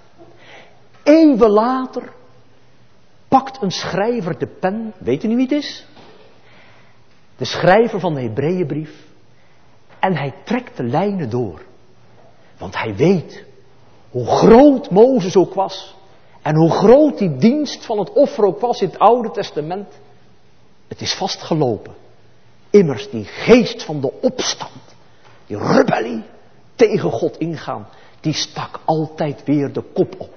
Eeuwen later pakt een schrijver de pen, weet u niet wie het is? De schrijver van de Hebreeënbrief. En hij trekt de lijnen door. Want hij weet hoe groot Mozes ook was. En hoe groot die dienst van het offer ook was in het Oude Testament. Het is vastgelopen. Immers die geest van de opstand. Die rebellie tegen God ingaan. Die stak altijd weer de kop op.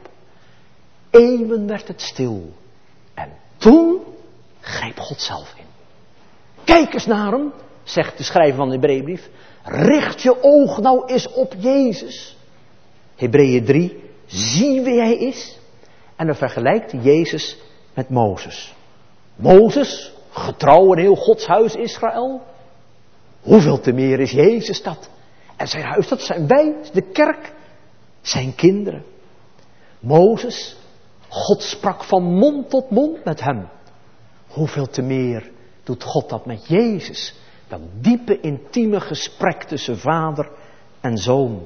Eeuwen werd het stil. En toen greep God zelf in. Kijk eens naar hem, zegt de schrijver van de Hebreeënbrief. Richt je oog nou eens op Jezus. Hebreeën 3, zie wie hij is. En dan vergelijkt hij Jezus met Mozes. Mozes, getrouw in heel Gods huis Israël. Hoeveel te meer is Jezus dat? En zijn huis, dat zijn wij, de kerk, zijn kinderen. Mozes, God sprak van mond tot mond met hem. Hoeveel te meer doet God dat met Jezus? Dat diepe, intieme gesprek tussen vader en zoon.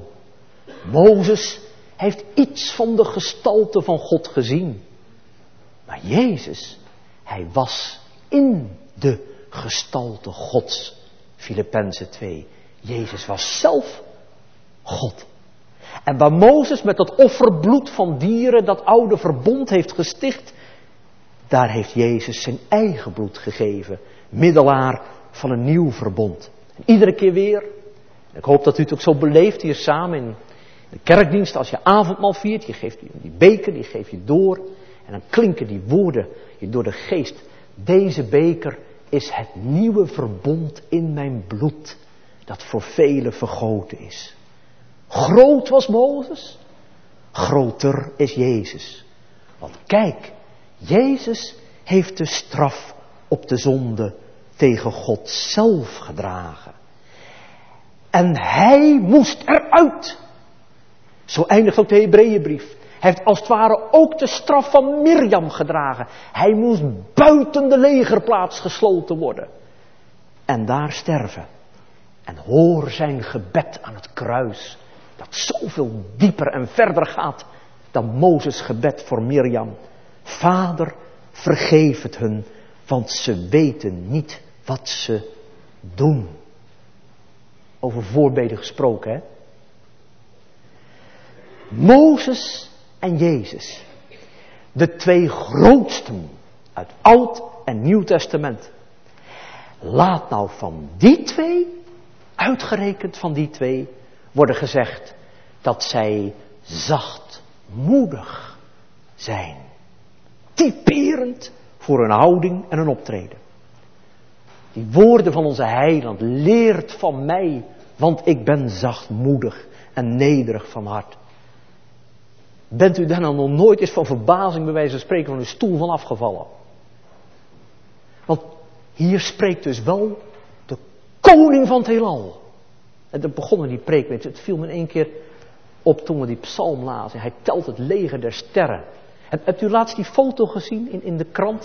Mozes heeft iets van de gestalte van God gezien. Maar Jezus, hij was in de gestalte Gods. Filippenzen 2. Jezus was zelf God. En waar Mozes met dat offerbloed van dieren dat oude verbond heeft gesticht, daar heeft Jezus zijn eigen bloed gegeven. Middelaar van een nieuw verbond. En iedere keer weer, ik hoop dat u het ook zo beleeft hier samen in de kerkdienst, als je avondmaal viert, je geeft die beker, die geef je door. En dan klinken die woorden je door de geest. Deze beker is het nieuwe verbond in mijn bloed, dat voor velen vergoten is. Groot was Mozes, groter is Jezus. Want kijk, Jezus heeft de straf op de zonde tegen God zelf gedragen. En hij moest eruit. Zo eindigt ook de Hebreeënbrief. Hij heeft als het ware ook de straf van Mirjam gedragen. Hij moest buiten de legerplaats gesloten worden. En daar sterven. En hoor zijn gebed aan het kruis. Dat zoveel dieper en verder gaat dan Mozes' gebed voor Mirjam. Vader, vergeef het hun, want ze weten niet wat ze doen. Over voorbeden gesproken, hè? Mozes en Jezus. De 2 grootsten uit Oud en Nieuw Testament. Laat nou van die 2, uitgerekend van die 2, worden gezegd dat zij zachtmoedig zijn. Typerend voor een houding en een optreden. Die woorden van onze heiland, leert van mij, want ik ben zachtmoedig en nederig van hart. Bent u daar nou nog nooit eens van verbazing bij wijze van spreken van uw stoel van afgevallen? Want hier spreekt dus wel de koning van het heelal. En dan begonnen die preek met, het viel me in één keer op toen we die psalm lazen. Hij telt het leger der sterren. Hebt u laatst die foto gezien in de krant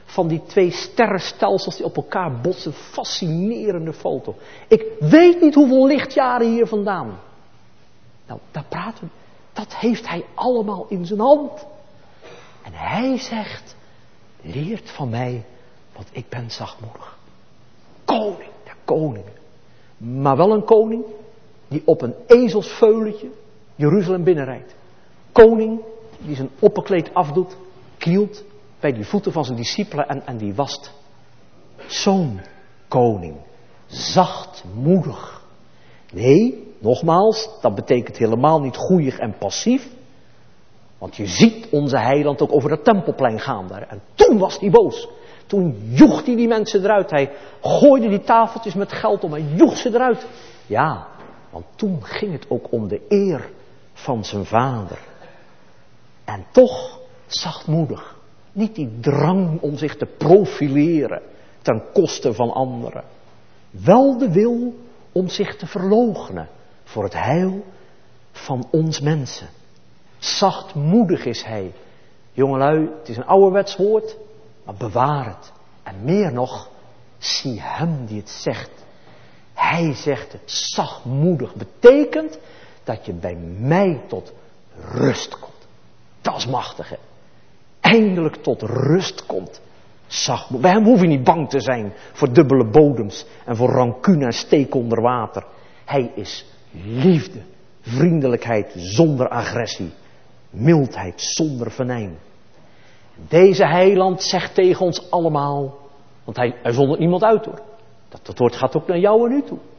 van die 2 sterrenstelsels die op elkaar botsen. Fascinerende foto. Ik weet niet hoeveel lichtjaren hier vandaan. Nou, daar praten we. Dat heeft hij allemaal in zijn hand. En hij zegt, leert van mij, want ik ben zachtmoedig. Koning der koningen. Maar wel een koning die op een ezelsveulentje Jeruzalem binnenrijdt. Koning die zijn opperkleed afdoet, knielt bij die voeten van zijn discipelen en die wast. Zo'n koning, zachtmoedig. Nee, nogmaals, dat betekent helemaal niet goeig en passief. Want je ziet onze heiland ook over het tempelplein gaan daar. En toen was hij boos. Toen joeg hij die mensen eruit. Hij gooide die tafeltjes met geld om en joeg ze eruit. Ja, want toen ging het ook om de eer van zijn vader. En toch zachtmoedig. Niet die drang om zich te profileren ten koste van anderen. Wel de wil om zich te verloochenen voor het heil van ons mensen. Zachtmoedig is hij. Jongelui, het is een ouderwets woord, maar bewaar het. En meer nog, zie hem die het zegt. Hij zegt het zachtmoedig. Betekent dat je bij mij tot rust komt. Dat is machtig, hè. Eindelijk tot rust komt. Zachtmoedig. Bij hem hoef je niet bang te zijn voor dubbele bodems en voor rancune en steek onder water. Hij is liefde, vriendelijkheid zonder agressie, mildheid zonder venijn. Deze heiland zegt tegen ons allemaal, want hij zondert niemand uit hoor. Dat woord gaat ook naar jou en u toe.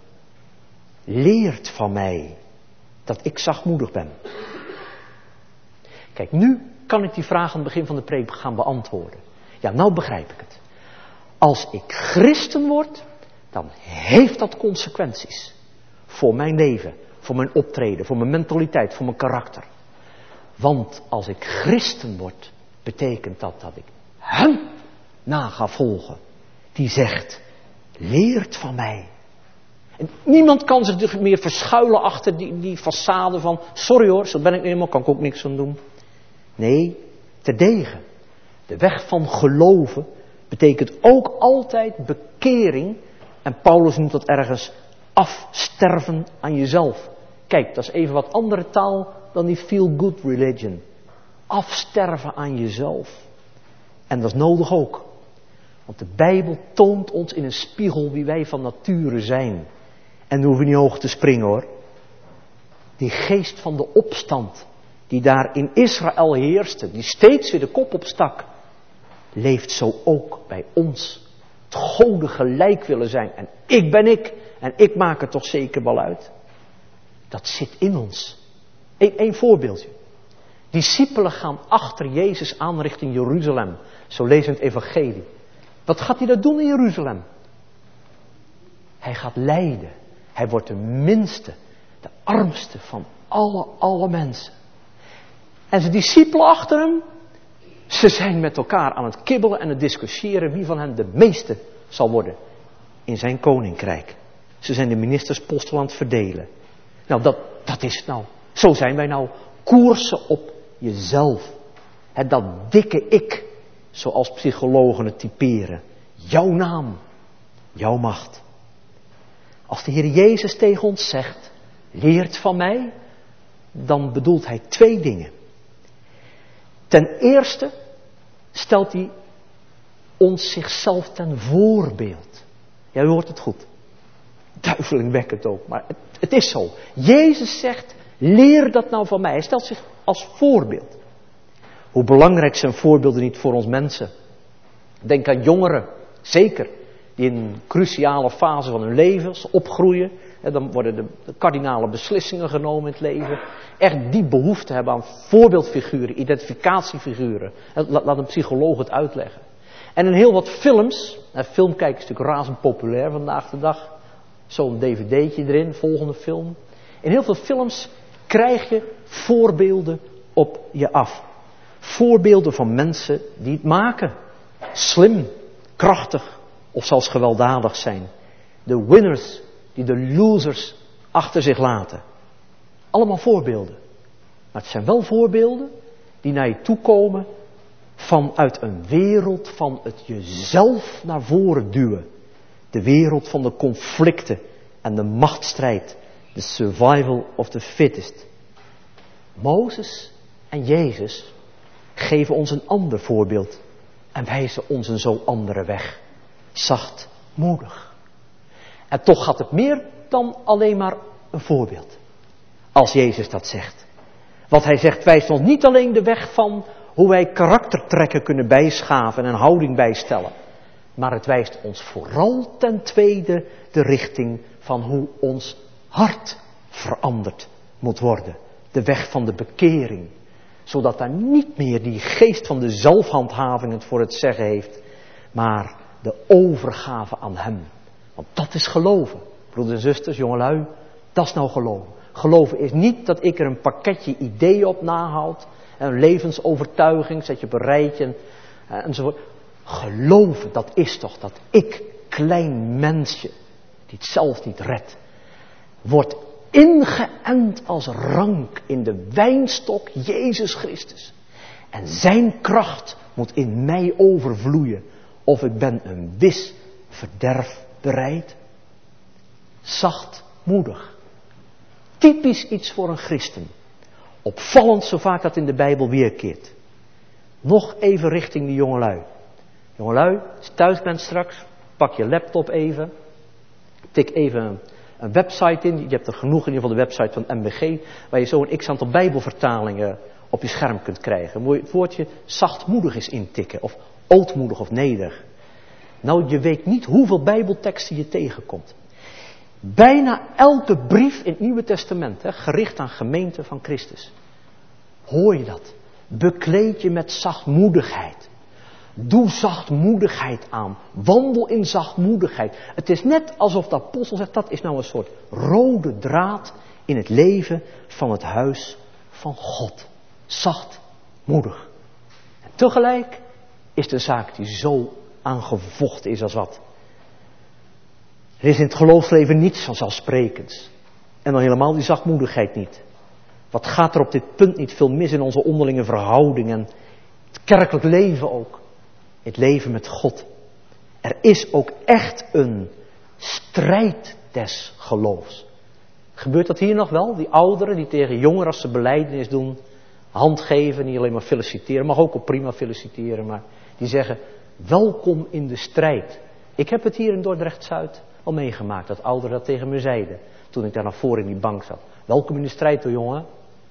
Leert van mij dat ik zachtmoedig ben. Kijk, nu kan ik die vraag aan het begin van de preek gaan beantwoorden. Ja, nou begrijp ik het. Als ik christen word, dan heeft dat consequenties. Voor mijn leven, voor mijn optreden, voor mijn mentaliteit, voor mijn karakter. Want als ik christen word, betekent dat ik hem na ga volgen. Die zegt, leert van mij. En niemand kan zich meer verschuilen achter die façade van, sorry hoor, zo ben ik niet helemaal, kan ik ook niks aan doen. Nee, terdege. De weg van geloven betekent ook altijd bekering. En Paulus noemt dat ergens afsterven aan jezelf. Kijk, dat is even wat andere taal dan die feel-good religion. Afsterven aan jezelf. En dat is nodig ook. Want de Bijbel toont ons in een spiegel wie wij van nature zijn. En dan hoeven we niet hoog te springen hoor. Die geest van de opstand, die daar in Israël heerste, die steeds weer de kop opstak, leeft zo ook bij ons. Het goden gelijk willen zijn. En ik ben ik. En ik maak het toch zeker wel uit. Dat zit in ons. Eén voorbeeldje. Discipelen gaan achter Jezus aan richting Jeruzalem. Zo lezen we het evangelie. Wat gaat hij daar doen in Jeruzalem? Hij gaat lijden. Hij wordt de minste, de armste van alle mensen. En zijn discipelen achter hem, ze zijn met elkaar aan het kibbelen en het discussiëren wie van hen de meeste zal worden in zijn koninkrijk. Ze zijn de ministersposten aan het verdelen. Nou, dat is het nou. Zo zijn wij nou. Koersen op jezelf. Dat dikke ik, zoals psychologen het typeren. Jouw naam, jouw macht. Als de Heer Jezus tegen ons zegt, leert van mij, dan bedoelt hij 2 dingen. Ten eerste stelt hij ons zichzelf ten voorbeeld. Ja, u hoort het goed. Duizelingwekkend ook, maar het is zo. Jezus zegt, leer dat nou van mij. Hij stelt zich als voorbeeld. Hoe belangrijk zijn voorbeelden niet voor ons mensen. Denk aan jongeren, zeker, die in een cruciale fase van hun leven opgroeien. Dan worden de kardinale beslissingen genomen in het leven. Echt die behoefte hebben aan voorbeeldfiguren, identificatiefiguren. Laat een psycholoog het uitleggen. En in heel wat films, filmkijken is natuurlijk razend populair vandaag de dag. Zo'n dvd'tje erin, volgende film. In heel veel films krijg je voorbeelden op je af. Voorbeelden van mensen die het maken. Slim, krachtig of zelfs gewelddadig zijn. De winners die de losers achter zich laten. Allemaal voorbeelden. Maar het zijn wel voorbeelden die naar je toe komen Vanuit een wereld van het jezelf naar voren duwen. De wereld van de conflicten en de machtsstrijd. De survival of the fittest. Mozes en Jezus geven ons een ander voorbeeld. En wijzen ons een zo andere weg. Zachtmoedig. En toch gaat het meer dan alleen maar een voorbeeld. Als Jezus dat zegt. Wat hij zegt wijst ons niet alleen de weg van hoe wij karaktertrekken kunnen bijschaven en houding bijstellen. Maar het wijst ons vooral ten tweede de richting van hoe ons hart veranderd moet worden. De weg van de bekering. Zodat daar niet meer die geest van de zelfhandhaving het voor het zeggen heeft. Maar de overgave aan hem. Want dat is geloven. Broeders en zusters, jongelui, dat is nou geloven. Geloven is niet dat ik er een pakketje ideeën op nahoud. Een levensovertuiging, zet je op een rijtje enzovoort. Geloven, dat is toch dat ik, klein mensje, die het zelf niet redt, wordt ingeënt als rank in de wijnstok Jezus Christus. En zijn kracht moet in mij overvloeien. Of ik ben een wis verderf bereid. Zachtmoedig. Typisch iets voor een christen. Opvallend zo vaak dat in de Bijbel weerkeert. Nog even richting de jongelui. Jongelui, als je thuis bent straks, pak je laptop even. Tik even een website in. Je hebt er genoeg in ieder geval de website van MBG. Waar je zo een x-aantal Bijbelvertalingen op je scherm kunt krijgen. Moet je het woordje zachtmoedig eens intikken. Of ootmoedig of nederig. Nou, je weet niet hoeveel Bijbelteksten je tegenkomt. Bijna elke brief in het Nieuwe Testament, gericht aan gemeenten van Christus. Hoor je dat? Bekleed je met zachtmoedigheid. Doe zachtmoedigheid aan. Wandel in zachtmoedigheid. Het is net alsof de apostel zegt, dat is nou een soort rode draad in het leven van het huis van God. Zachtmoedig. En tegelijk is de zaak die zo aangevochten is als wat. Er is in het geloofsleven niets vanzelfsprekends. En dan helemaal die zachtmoedigheid niet. Wat gaat er op dit punt niet veel mis in onze onderlinge verhoudingen. Het kerkelijk leven ook. Het leven met God. Er is ook echt een strijd des geloofs. Gebeurt dat hier nog wel? Die ouderen die tegen jongeren als ze belijdenis doen. Hand geven, niet alleen maar feliciteren. Mag ook al prima feliciteren. Maar die zeggen, welkom in de strijd. Ik heb het hier in Dordrecht-Zuid al meegemaakt. Dat ouderen dat tegen me zeiden. Toen ik daar naar voren in die bank zat. Welkom in de strijd hoor jongen.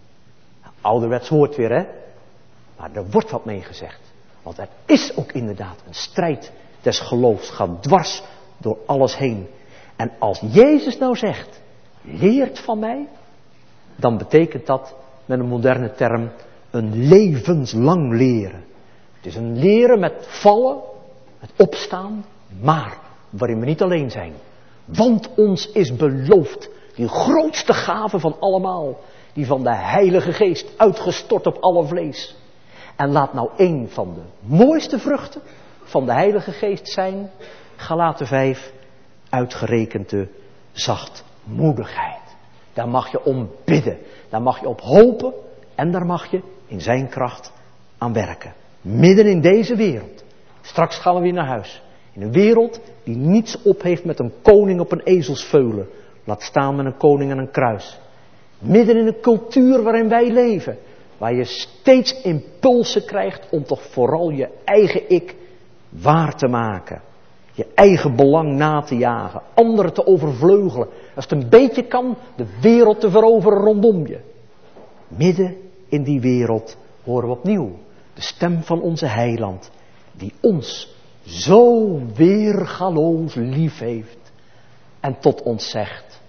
Ouderwets woord weer hè. Maar er wordt wat mee gezegd. Want er is ook inderdaad een strijd des geloofs. Gaat dwars door alles heen. En als Jezus nou zegt, leert van mij. Dan betekent dat met een moderne term een levenslang leren. Het is een leren met vallen, met opstaan. Maar waarin we niet alleen zijn. Want ons is beloofd die grootste gave van allemaal. Die van de Heilige Geest uitgestort op alle vlees. En laat nou een van de mooiste vruchten van de Heilige Geest zijn. Galaten 5, uitgerekend de zachtmoedigheid. Daar mag je om bidden. Daar mag je op hopen. En daar mag je in zijn kracht aan werken. Midden in deze wereld. Straks gaan we weer naar huis. In een wereld die niets op heeft met een koning op een ezelsveulen. Laat staan met een koning aan een kruis. Midden in een cultuur waarin wij leven. Waar je steeds impulsen krijgt om toch vooral je eigen ik waar te maken. Je eigen belang na te jagen. Anderen te overvleugelen. Als het een beetje kan, de wereld te veroveren rondom je. Midden in die wereld horen we opnieuw de stem van onze heiland. Die ons zo weergaloos lief heeft. En tot ons zegt.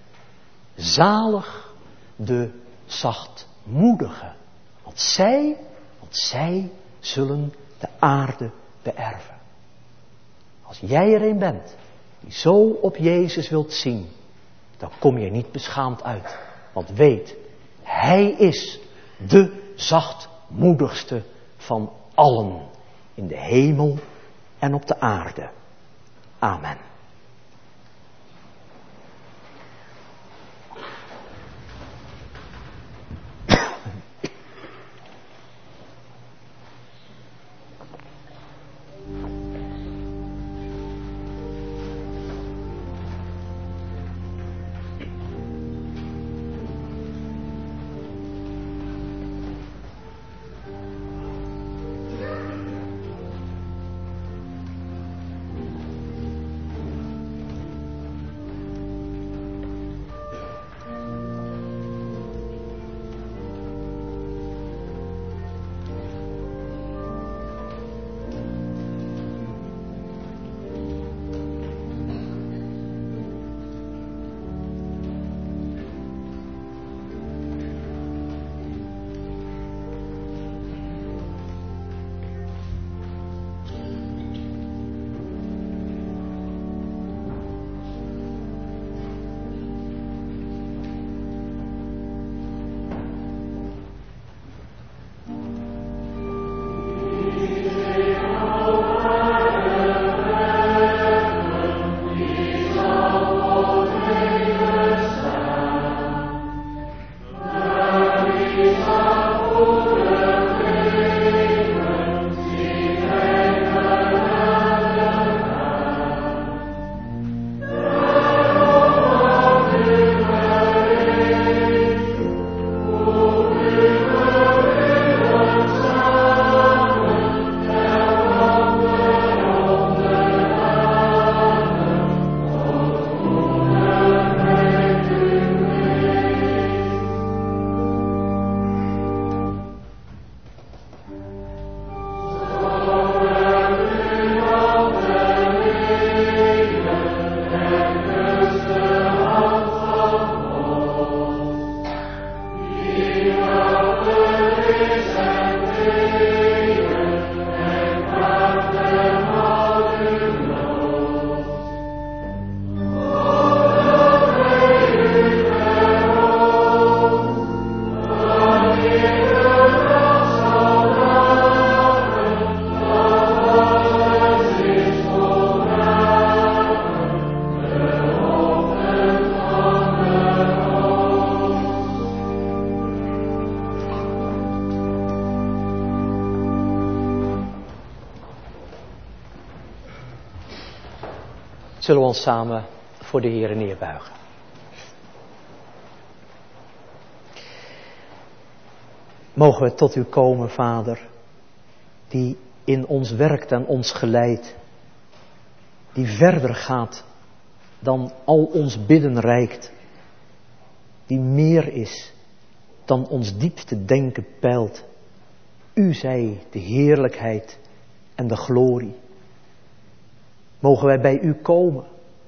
Zalig de zachtmoedigen. Want zij zullen de aarde beërven. Als jij er een bent die zo op Jezus wilt zien, dan kom je niet beschaamd uit. Want weet, hij is de zachtmoedigste van allen in de hemel en op de aarde. Amen. Zullen we ons samen voor de Heere neerbuigen. Mogen we tot u komen, Vader, die in ons werkt en ons geleidt, die verder gaat dan al ons bidden reikt, die meer is dan ons diepste denken peilt. U zij de heerlijkheid en de glorie. Mogen wij bij u komen,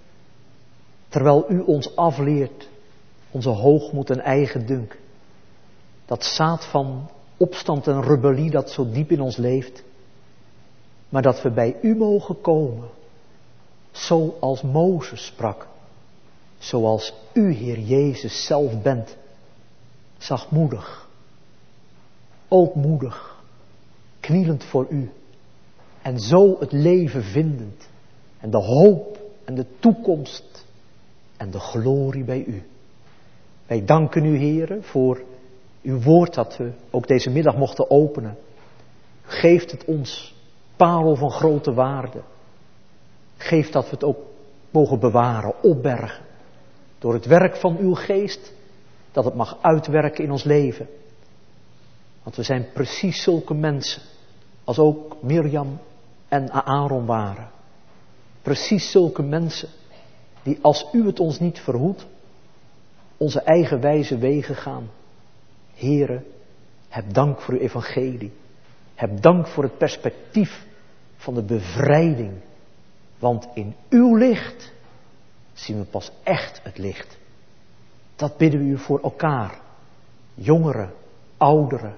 terwijl u ons afleert, onze hoogmoed en eigendunk, dat zaad van opstand en rebellie dat zo diep in ons leeft, maar dat we bij u mogen komen, zoals Mozes sprak, zoals u, Heer Jezus, zelf bent, zachtmoedig, ootmoedig, knielend voor u, en zo het leven vindend, en de hoop en de toekomst en de glorie bij u. Wij danken u, Heere, voor uw woord dat we ook deze middag mochten openen. Geeft het ons, parel van grote waarde. Geeft dat we het ook mogen bewaren, opbergen. Door het werk van uw geest, dat het mag uitwerken in ons leven. Want we zijn precies zulke mensen, als ook Mirjam en Aaron waren. Precies zulke mensen, die als u het ons niet verhoedt, onze eigen wijze wegen gaan. Heere, heb dank voor uw evangelie. Heb dank voor het perspectief van de bevrijding. Want in uw licht zien we pas echt het licht. Dat bidden we u voor elkaar. Jongeren, ouderen.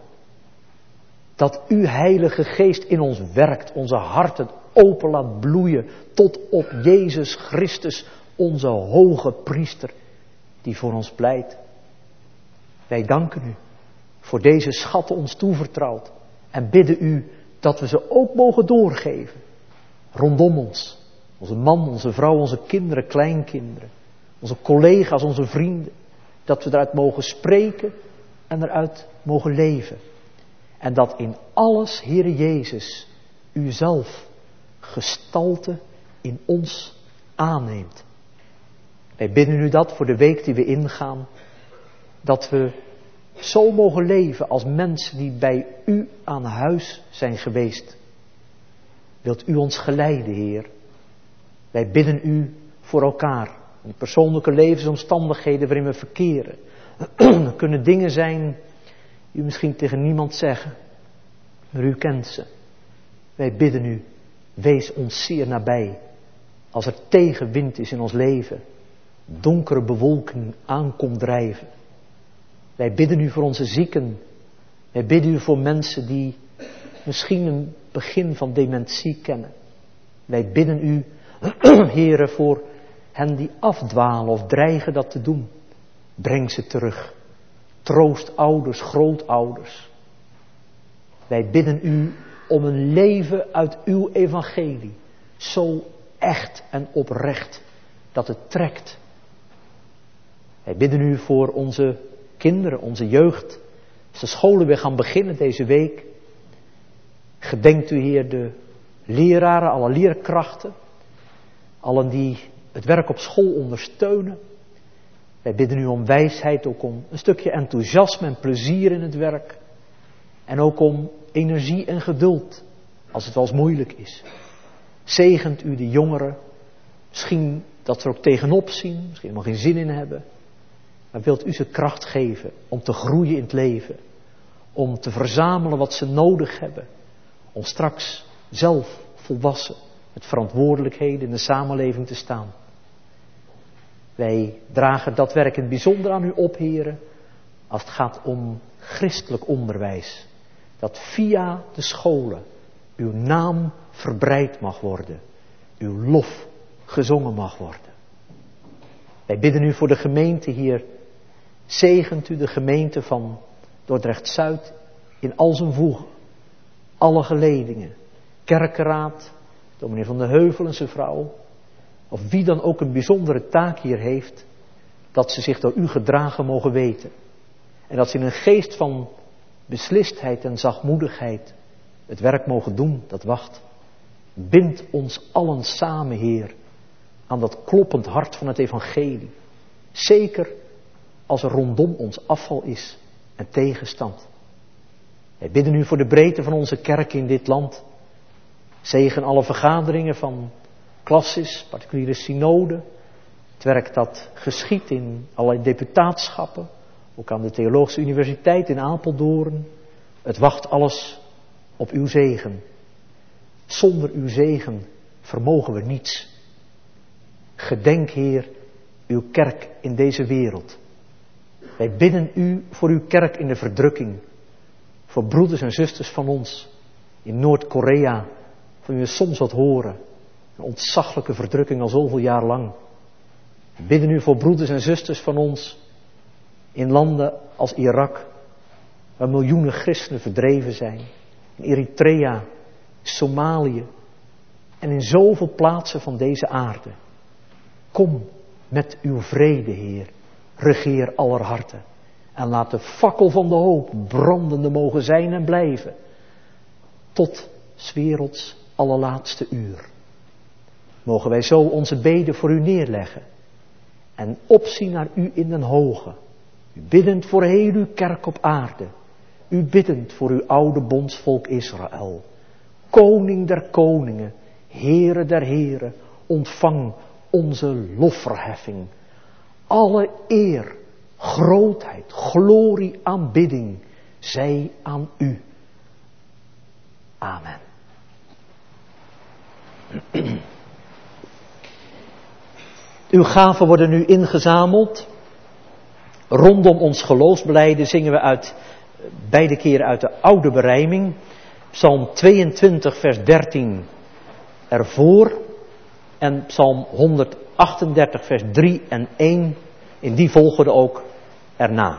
Dat uw Heilige Geest in ons werkt. Onze harten open laat bloeien. Tot op Jezus Christus, onze hoge priester. Die voor ons pleit. Wij danken u voor deze schatten ons toevertrouwd. En bidden u dat we ze ook mogen doorgeven. Rondom ons. Onze man, onze vrouw, onze kinderen, kleinkinderen. Onze collega's, onze vrienden. Dat we eruit mogen spreken en eruit mogen leven. En dat in alles, Heere Jezus, u zelf gestalte in ons aanneemt. Wij bidden u dat voor de week die we ingaan. Dat we zo mogen leven als mensen die bij u aan huis zijn geweest. Wilt u ons geleiden, Heer? Wij bidden u voor elkaar. In de persoonlijke levensomstandigheden waarin we verkeren. Er kunnen dingen zijn die u misschien tegen niemand zeggen. Maar u kent ze. Wij bidden u, wees ons zeer nabij. Als er tegenwind is in ons leven. Donkere bewolking aankomt drijven. Wij bidden u voor onze zieken. Wij bidden u voor mensen die misschien een begin van dementie kennen. Wij bidden u, Heere, voor hen die afdwalen of dreigen dat te doen. Breng ze terug. Troost ouders, grootouders. Wij bidden u om een leven uit uw evangelie. Zo echt en oprecht dat het trekt. Wij bidden u voor onze kinderen, onze jeugd. Als de scholen weer gaan beginnen deze week. Gedenkt u, Heer, de leraren, alle leerkrachten. Allen die het werk op school ondersteunen. Wij bidden u om wijsheid, ook om een stukje enthousiasme en plezier in het werk. En ook om energie en geduld, als het wel eens moeilijk is. Zegent u de jongeren. Misschien dat ze er ook tegenop zien, misschien helemaal geen zin in hebben. Maar wilt u ze kracht geven om te groeien in het leven. Om te verzamelen wat ze nodig hebben. Om straks zelf volwassen met verantwoordelijkheden in de samenleving te staan. Wij dragen dat werk in het bijzonder aan u op, heren. Als het gaat om christelijk onderwijs. Dat via de scholen uw naam verbreid mag worden. Uw lof gezongen mag worden. Wij bidden u voor de gemeente hier. Zegent u de gemeente van Dordrecht-Zuid in al zijn voegen. Alle geledingen. Kerkenraad, dominee Van de Heuvel en zijn vrouw. Of wie dan ook een bijzondere taak hier heeft. Dat ze zich door u gedragen mogen weten. En dat ze in een geest van beslistheid en zachtmoedigheid het werk mogen doen dat wacht. Bind ons allen samen, Heer. aan dat kloppend hart van het evangelie. Zeker als er rondom ons afval is en tegenstand. Wij bidden u voor de breedte van onze kerk in dit land. Zegen alle vergaderingen van klasses, particuliere synode. Het werk dat geschiet in allerlei deputaatschappen. Ook aan de Theologische Universiteit in Apeldoorn. Het wacht alles op uw zegen. Zonder uw zegen vermogen we niets. Gedenk, Heer, uw kerk in deze wereld. Wij bidden u voor uw kerk in de verdrukking. Voor broeders en zusters van ons in Noord-Korea, van wie we soms wat horen. Een ontzaglijke verdrukking al zoveel jaar lang. We bidden u voor broeders en zusters van ons in landen als Irak, waar miljoenen christenen verdreven zijn. In Eritrea, Somalië en in zoveel plaatsen van deze aarde. Kom met uw vrede, Heer. Regeer aller harten. En laat de fakkel van de hoop brandende mogen zijn en blijven. Tot 's werelds allerlaatste uur. Mogen wij zo onze beden voor u neerleggen. En opzien naar u in den hoge. U biddend voor heel uw kerk op aarde. U biddend voor uw oude bondsvolk Israël. Koning der koningen, Heere der heren, ontvang onze lofverheffing. Alle eer, grootheid, glorie, aanbidding, zij aan u. Amen. Uw gaven worden nu ingezameld. Rondom ons geloofsbelijden zingen we beide keren uit de oude berijming. Psalm 22 vers 13 ervoor. En Psalm 138 vers 3 en 1 in die volgorde ook erna.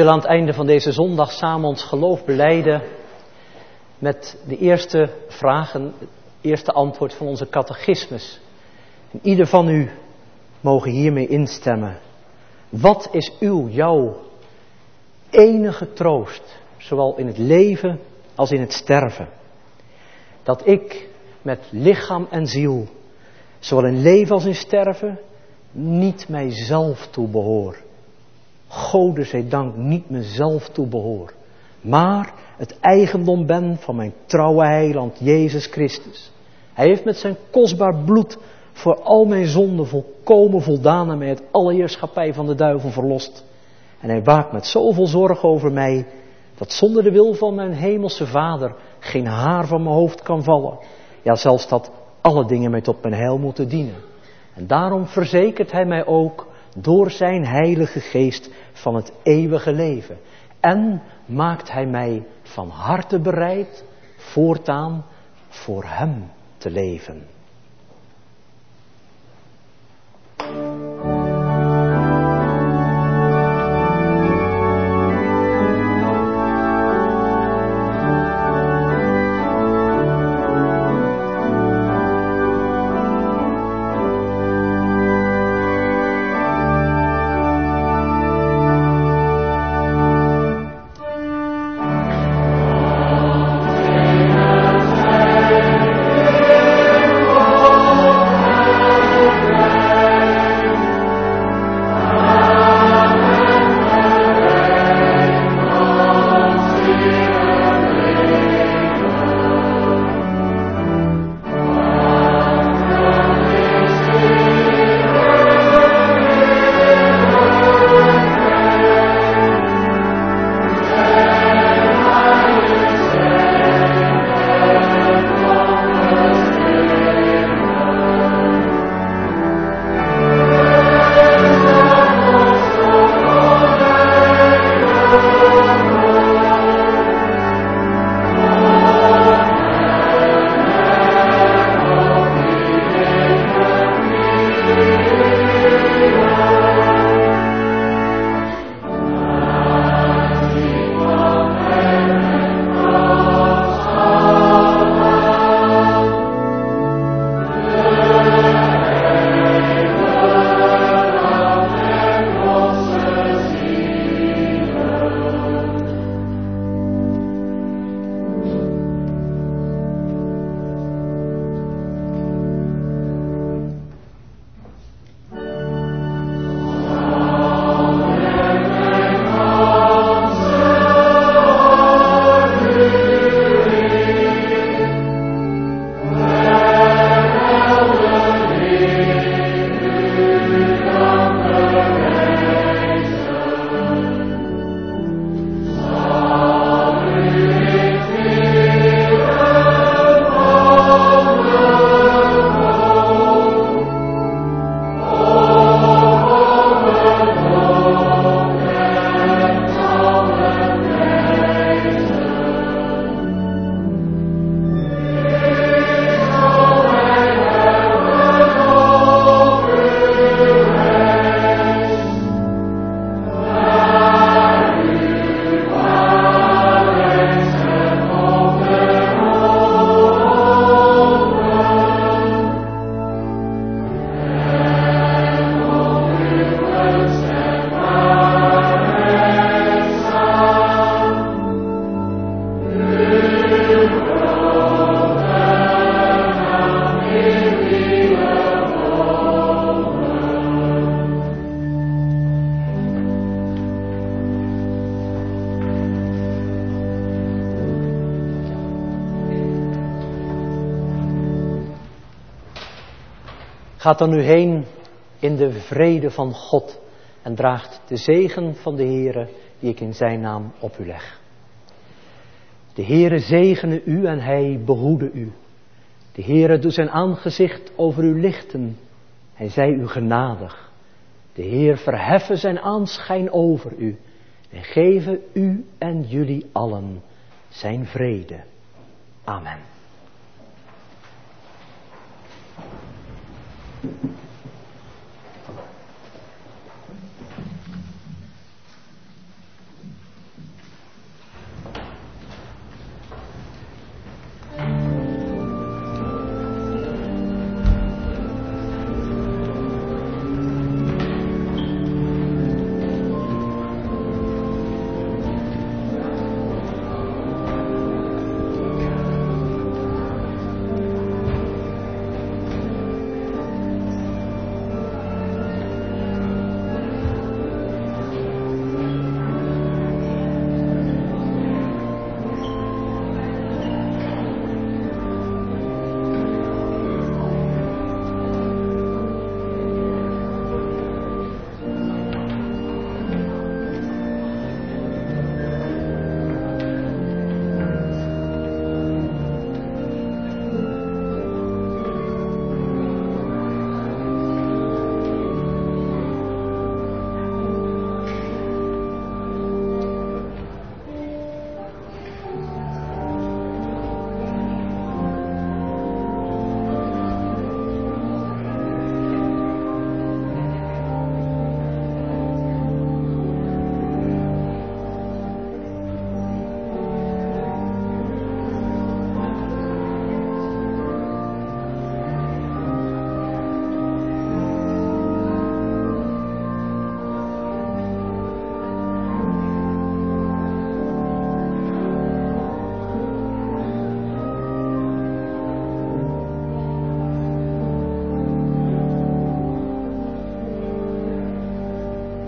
willen aan het einde van deze zondag samen ons geloof belijden met de eerste vragen, het eerste antwoord van onze catechismus. En ieder van u mogen hiermee instemmen. Wat is jouw enige troost, zowel in het leven als in het sterven? Dat ik met lichaam en ziel, zowel in leven als in sterven, niet mijzelf toebehoor. Gode zij dank, niet mezelf toebehoor, maar het eigendom ben van mijn trouwe heiland Jezus Christus. Hij heeft met zijn kostbaar bloed voor al mijn zonden volkomen voldaan en mij uit alle heerschappij van de duivel verlost. En hij waakt met zoveel zorg over mij, dat zonder de wil van mijn hemelse Vader geen haar van mijn hoofd kan vallen. Ja, zelfs dat alle dingen mij tot mijn heil moeten dienen. En daarom verzekert hij mij ook door zijn heilige geest van het eeuwige leven. En maakt hij mij van harte bereid voortaan voor hem te leven. Gaat dan nu heen in de vrede van God en draagt de zegen van de Heere die ik in zijn naam op u leg. De Heere zegene u en hij behoede u. De Heere doet zijn aangezicht over u lichten. Hij zij u genadig. De Heer verheffen zijn aanschijn over u en geven u en jullie allen zijn vrede. Amen.